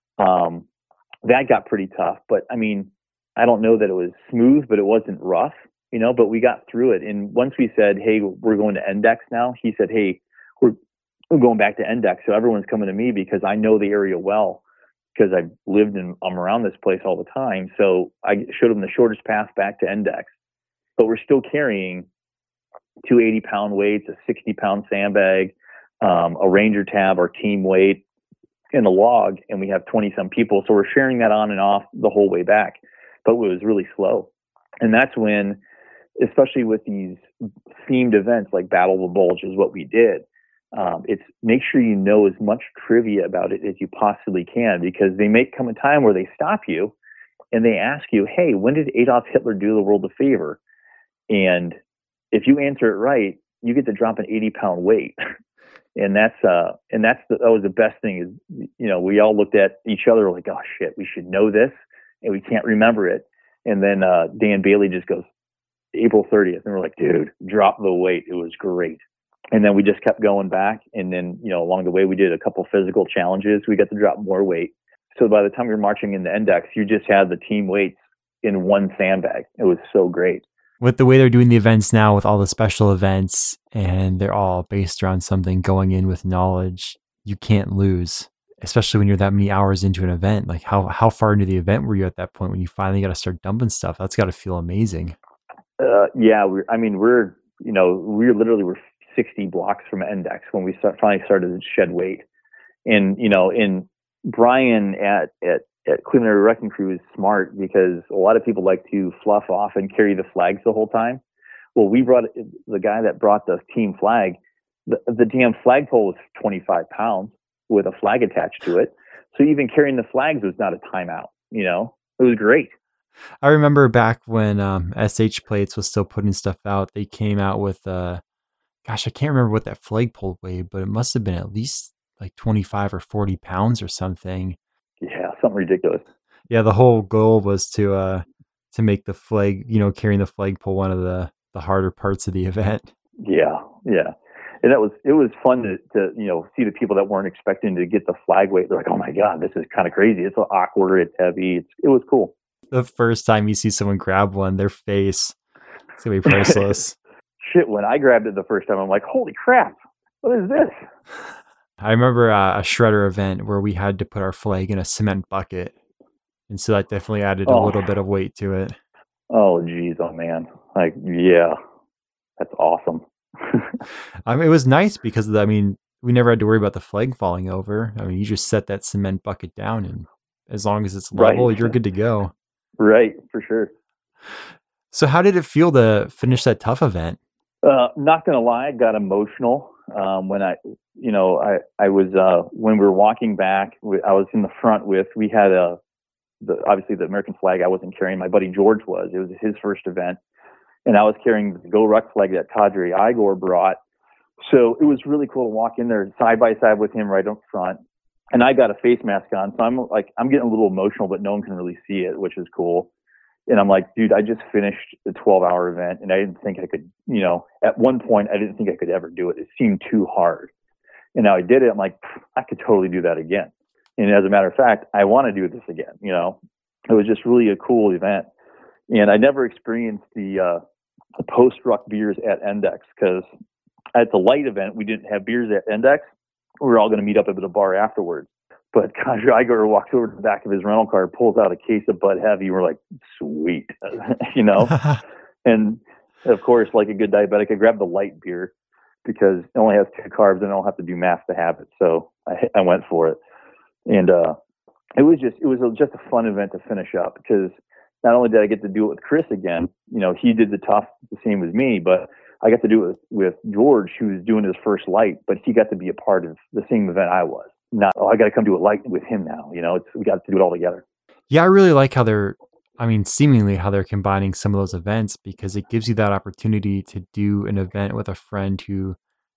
Um, that got pretty tough, but I mean, I don't know that it was smooth, but it wasn't rough, you know, but we got through it. And once we said, hey, we're going to Index now, he said, hey, we're, we're going back to Index. So everyone's coming to me because I know the area well, because I've lived and I'm around this place all the time. So I showed them the shortest path back to Index, but we're still carrying two eighty pound weights, a sixty pound sandbag, um, a Ranger tab, our team weight, and a log. And we have twenty some people. So we're sharing that on and off the whole way back, but it was really slow. And that's when, especially with these themed events like Battle of the Bulge is what we did. Um, it's make sure you know as much trivia about it as you possibly can, because they may come a time where they stop you and they ask you, hey, when did Adolf Hitler do the world a favor? And if you answer it right, you get to drop an eighty pound weight. And that's, uh, and that's, the, that was the best thing is, you know, we all looked at each other like, oh shit, we should know this and we can't remember it. And then, uh, Dan Bailey just goes, April thirtieth. And we're like, dude, drop the weight. It was great. And then we just kept going back. And then, you know, along the way, we did a couple physical challenges. We got to drop more weight. So by the time we were marching in the Index, you just had the team weights in one sandbag. It was so great. With the way they're doing the events now, with all the special events, and they're all based around something going in with knowledge, you can't lose, especially when you're that many hours into an event. Like how, how far into the event were you at that point when you finally got to start dumping stuff? That's got to feel amazing. Uh, yeah. We're, I mean, we're, you know, we're literally, we're sixty blocks from Index when we start, finally started to shed weight. And, you know, in Brian at, at, at Cleveland Area Wrecking Crew is smart, because a lot of people like to fluff off and carry the flags the whole time. Well, we brought the guy that brought the team flag, the, the damn flagpole was twenty-five pounds with a flag attached to it. So even carrying the flags was not a timeout, you know, it was great. I remember back when um, S H Plates was still putting stuff out, they came out with, uh, gosh, I can't remember what that flagpole weighed, but it must have been at least like twenty-five or forty pounds or something. Yeah, something ridiculous. Yeah, the whole goal was to uh, to make the flag, you know, carrying the flagpole one of the, the harder parts of the event. Yeah, yeah. And that was, it was fun to, to, you know, see the people that weren't expecting to get the flag weight. They're like, oh my God, this is kind of crazy. It's awkward. It's heavy. It's, it was cool. The first time you see someone grab one, their face, it's going to be priceless. Shit, when I grabbed it the first time, I'm like, holy crap, what is this? I remember uh, a shredder event where we had to put our flag in a cement bucket. And so that definitely added a oh. little bit of weight to it. Oh, geez. Oh, man. Like, yeah, that's awesome. I mean, it was nice because, I mean, we never had to worry about the flag falling over. I mean, you just set that cement bucket down, and as long as it's level, right, you're good to go. Right, for sure. So how did it feel to finish that tough event? Uh, not going to lie, I got emotional um, when I, you know, I, I was, uh, when we were walking back, I was in the front with, we had a, the, obviously the American flag I wasn't carrying. My buddy George was. It was his first event. And I was carrying the Go Ruck flag that Cadre Igor brought. So it was really cool to walk in there side by side with him right up front. And I got a face mask on. So I'm like, I'm getting a little emotional, but no one can really see it, which is cool. And I'm like, dude, I just finished the twelve hour event and I didn't think I could, you know, at one point, I didn't think I could ever do it. It seemed too hard. And now I did it. I'm like, I could totally do that again. And as a matter of fact, I want to do this again. You know, it was just really a cool event. And I never experienced the, uh, the post-ruck beers at Index, because at the light event, we didn't have beers at Index. We were all going to meet up at the bar afterwards. But Cadre Igor walks over to the back of his rental car, pulls out a case of Bud Heavy. We're like, sweet, you know? And of course, like a good diabetic, I grabbed the light beer because it only has two carbs and I don't have to do math to have it. So I, I went for it. And uh, it was just, it was a, just a fun event to finish up, because not only did I get to do it with Chris again, you know, he did the tough the same as me, but I got to do it with, with George, who was doing his first light, but he got to be a part of the same event I was. Not, oh, I got to come do a light with him now. You know, it's, we got to do it all together. Yeah, I really like how they're, I mean, seemingly how they're combining some of those events, because it gives you that opportunity to do an event with a friend who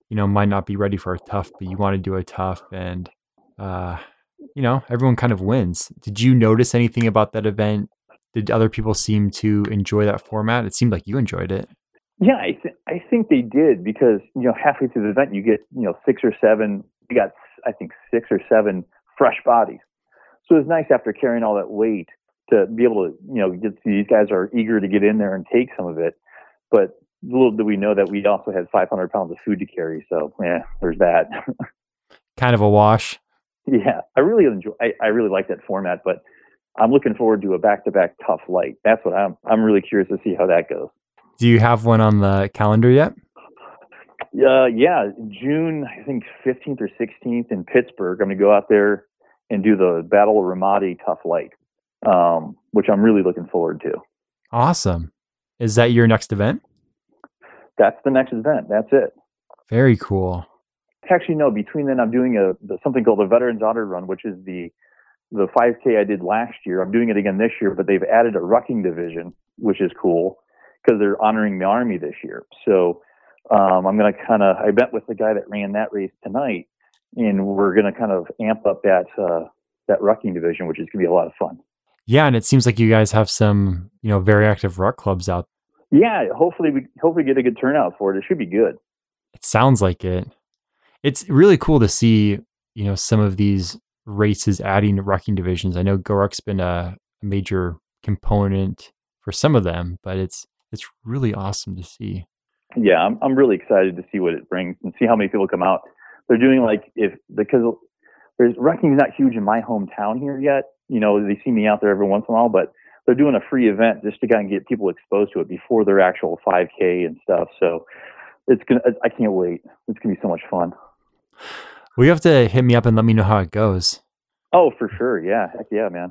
you know, might not be ready for a tough, but you want to do a tough, and uh, you know, everyone kind of wins. Did you notice anything about that event? Did other people seem to enjoy that format? It seemed like you enjoyed it. Yeah, I, th- I think they did because, you know, halfway through the event, you get, you know, six or seven, you got, I think, six or seven fresh bodies. So it's nice after carrying all that weight to be able to, you know, get, these guys are eager to get in there and take some of it. But little do we know that we also had five hundred pounds of food to carry. So, yeah, there's that. Kind of a wash. Yeah, I really enjoy, I, I really like that format, but I'm looking forward to a back-to-back tough light. That's what I'm, I'm really curious to see how that goes. Do you have one on the calendar yet? Uh, yeah, June, I think fifteenth or sixteenth in Pittsburgh. I'm going to go out there and do the Battle of Ramadi Tough Light, um, which I'm really looking forward to. Awesome. Is that your next event? That's the next event. That's it. Very cool. Actually, no, between then I'm doing a the, something called the Veterans Honor Run, which is the the five K I did last year. I'm doing it again this year, but they've added a rucking division, which is cool because they're honoring the Army this year. So um, I'm going to kind of, I met with the guy that ran that race tonight, and we're going to kind of amp up that uh, that rucking division, which is going to be a lot of fun. Yeah, and it seems like you guys have some, you know, very active ruck clubs out. Yeah, hopefully we hopefully get a good turnout for it. It should be good. It sounds like it. It's really cool to see, you know, some of these races adding rucking divisions. I know GORUCK's been a major component for some of them, but it's it's really awesome to see. Yeah, I'm I'm really excited to see what it brings and see how many people come out. They're doing like if because there's rucking's not huge in my hometown here yet. You know, they see me out there every once in a while, but they're doing a free event just to kind of get people exposed to it before their actual five K and stuff. So it's gonna I can't wait. It's gonna be so much fun. Well, you have to hit me up and let me know how it goes. Oh, for sure. Yeah. Heck yeah, man.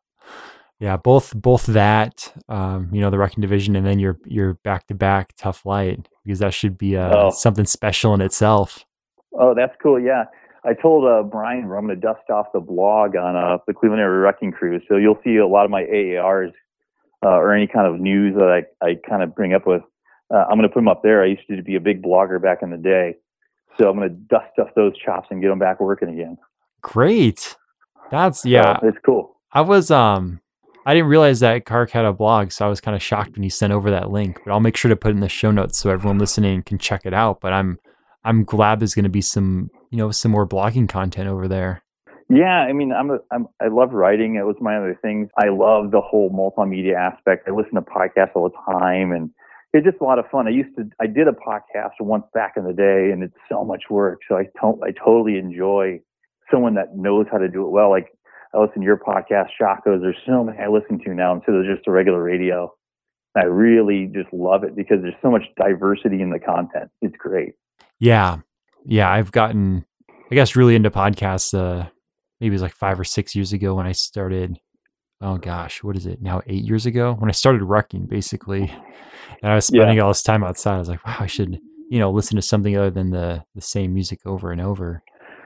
Yeah, both both that, um, you know, the rucking division, and then your your back to back tough light, because that should be uh, oh. something special in itself. Oh, that's cool. Yeah, I told uh, Brian I'm going to dust off the blog on uh, the Cleveland Area Rucking Crew, so you'll see a lot of my A A Rs uh, or any kind of news that I I kind of bring up with. Uh, I'm going to put them up there. I used to be a big blogger back in the day, so I'm going to dust off those chops and get them back working again. Great. That's yeah. So it's cool. I was um. I didn't realize that Kark had a blog, so I was kind of shocked when he sent over that link. But I'll make sure to put it in the show notes so everyone listening can check it out. But I'm I'm glad there's going to be some, you know, some more blogging content over there. Yeah, I mean, I'm, a, I'm I love writing. It was my other things. I love the whole multimedia aspect. I listen to podcasts all the time, and it's just a lot of fun. I used to I did a podcast once back in the day, and it's so much work. So I to, I totally enjoy someone that knows how to do it well. Like, I listen to your podcast, Shaco's. There's so many I listen to now instead of just the regular radio. I really just love it because there's so much diversity in the content. It's great. Yeah. Yeah. I've gotten, I guess, really into podcasts. Uh, maybe it was like five or six years ago when I started. Oh gosh, what is it now? Eight years ago when I started rucking, basically. And I was spending yeah. all this time outside. I was like, wow, I should, you know, listen to something other than the, the same music over and over.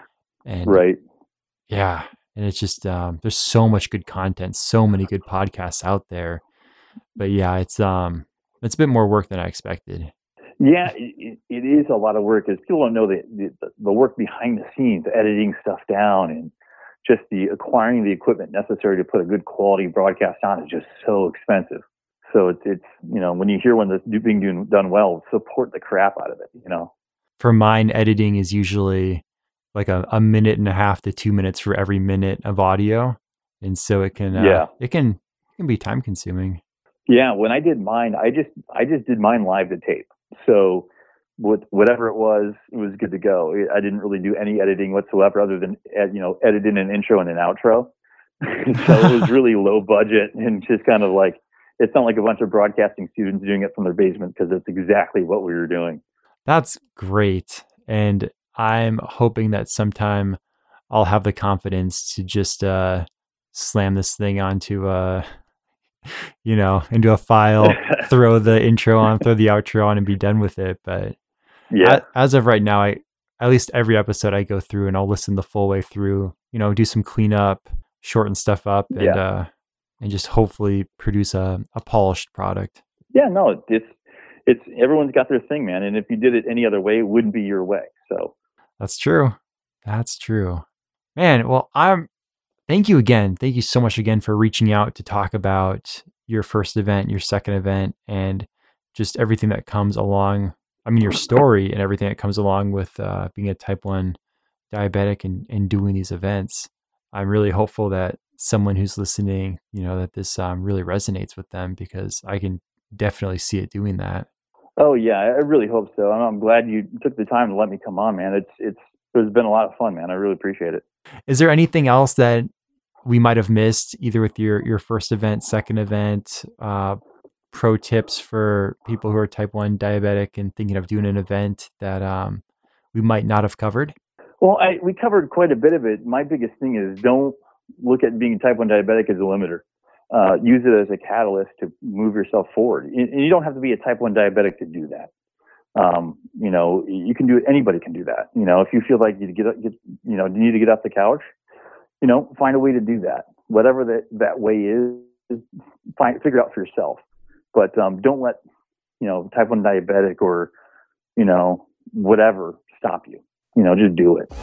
And right. Yeah. And it's just, um, there's so much good content, so many good podcasts out there. But yeah, it's um, it's a bit more work than I expected. Yeah, it, it is a lot of work because people don't know the, the the work behind the scenes, editing stuff down, and just the acquiring the equipment necessary to put a good quality broadcast on is just so expensive. So it's it's you know, when you hear when this being doing, done well, support the crap out of it. You know, for mine, editing is usually like a, a minute and a half to two minutes for every minute of audio. And so it can, uh, yeah, it can, it can be time consuming. Yeah. When I did mine, I just, I just did mine live to tape. So with whatever it was, it was good to go. I didn't really do any editing whatsoever other than, you know, edit in an intro and an outro. So it was really low budget and just kind of like, it's not like a bunch of broadcasting students doing it from their basement because it's exactly what we were doing. That's great. And I'm hoping that sometime I'll have the confidence to just uh, slam this thing onto a, you know, into a file, throw the intro on, throw the outro on, and be done with it. But yeah, as of right now, I at least every episode I go through and I'll listen the full way through. You know, do some cleanup, shorten stuff up, and yeah. uh, and just hopefully produce a, a polished product. Yeah, no, it's. It's everyone's got their thing, man. And if you did it any other way, it wouldn't be your way. So that's true. That's true, man. Well, I'm, thank you again. Thank you so much again for reaching out to talk about your first event, your second event, and just everything that comes along. I mean, your story and everything that comes along with uh, being a type one diabetic and, and doing these events. I'm really hopeful that someone who's listening, you know, that this um, really resonates with them, because I can definitely see it doing that. Oh yeah, I really hope so. I'm, I'm glad you took the time to let me come on, man. It's it's it's been a lot of fun, man. I really appreciate it. Is there anything else that we might have missed, either with your your first event, second event, uh, pro tips for people who are type one diabetic and thinking of doing an event that um, we might not have covered? Well, I, we covered quite a bit of it. My biggest thing is don't look at being type one diabetic as a limiter. Uh, use it as a catalyst to move yourself forward. And you don't have to be a type one diabetic to do that. Um, you know, you can do it. Anybody can do that. You know, if you feel like you get, get, you know, you need to get off the couch, you know, find a way to do that. Whatever that, that way is, find, figure it out for yourself. But um, don't let, you know, type one diabetic or, you know, whatever stop you. You know, just do it.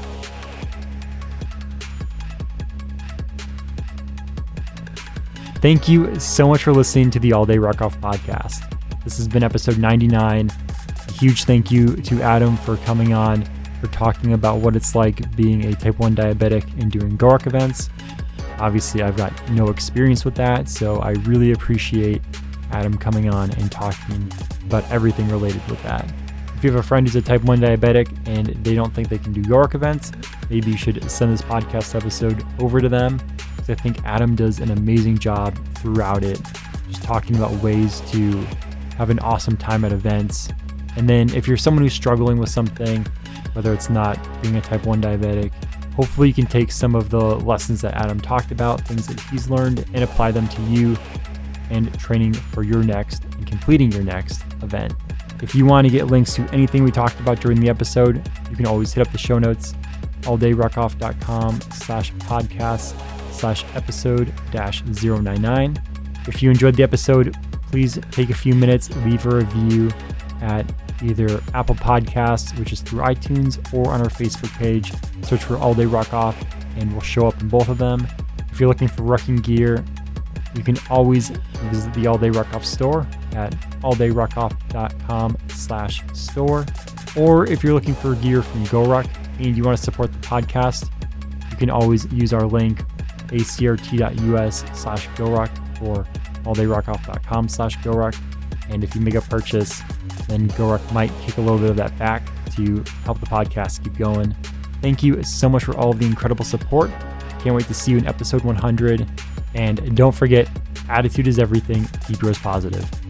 Thank you so much for listening to the All Day Ruck Off podcast. This has been episode ninety-nine. A huge thank you to Adam for coming on, for talking about what it's like being a type one diabetic and doing GORUCK events. Obviously, I've got no experience with that, so I really appreciate Adam coming on and talking about everything related with that. If you have a friend who's a type one diabetic and they don't think they can do GORUCK events, maybe you should send this podcast episode over to them, because I think Adam does an amazing job throughout it, just talking about ways to have an awesome time at events. And then if you're someone who's struggling with something, whether it's not being a type one diabetic, hopefully you can take some of the lessons that Adam talked about, things that he's learned, and apply them to you and training for your next and completing your next event. If you want to get links to anything we talked about during the episode, you can always hit up the show notes, alldayruckoff.com slash podcast slash episode dash zero nine nine. If you enjoyed the episode, please take a few minutes, leave a review at either Apple Podcasts, which is through iTunes, or on our Facebook page. Search for All Day Ruck Off and we'll show up in both of them. If you're looking for rucking gear, you can always visit the All Day Ruck Off store at alldayruckoff.com slash store. Or if you're looking for gear from GORUCK and you want to support the podcast, you can always use our link acrt.us slash GORUCK or alldayruckoff.com slash GORUCK. And if you make a purchase, then GORUCK might kick a little bit of that back to help the podcast keep going. Thank you so much for all of the incredible support. Can't wait to see you in episode one hundred. And don't forget, attitude is everything. Keep yours positive.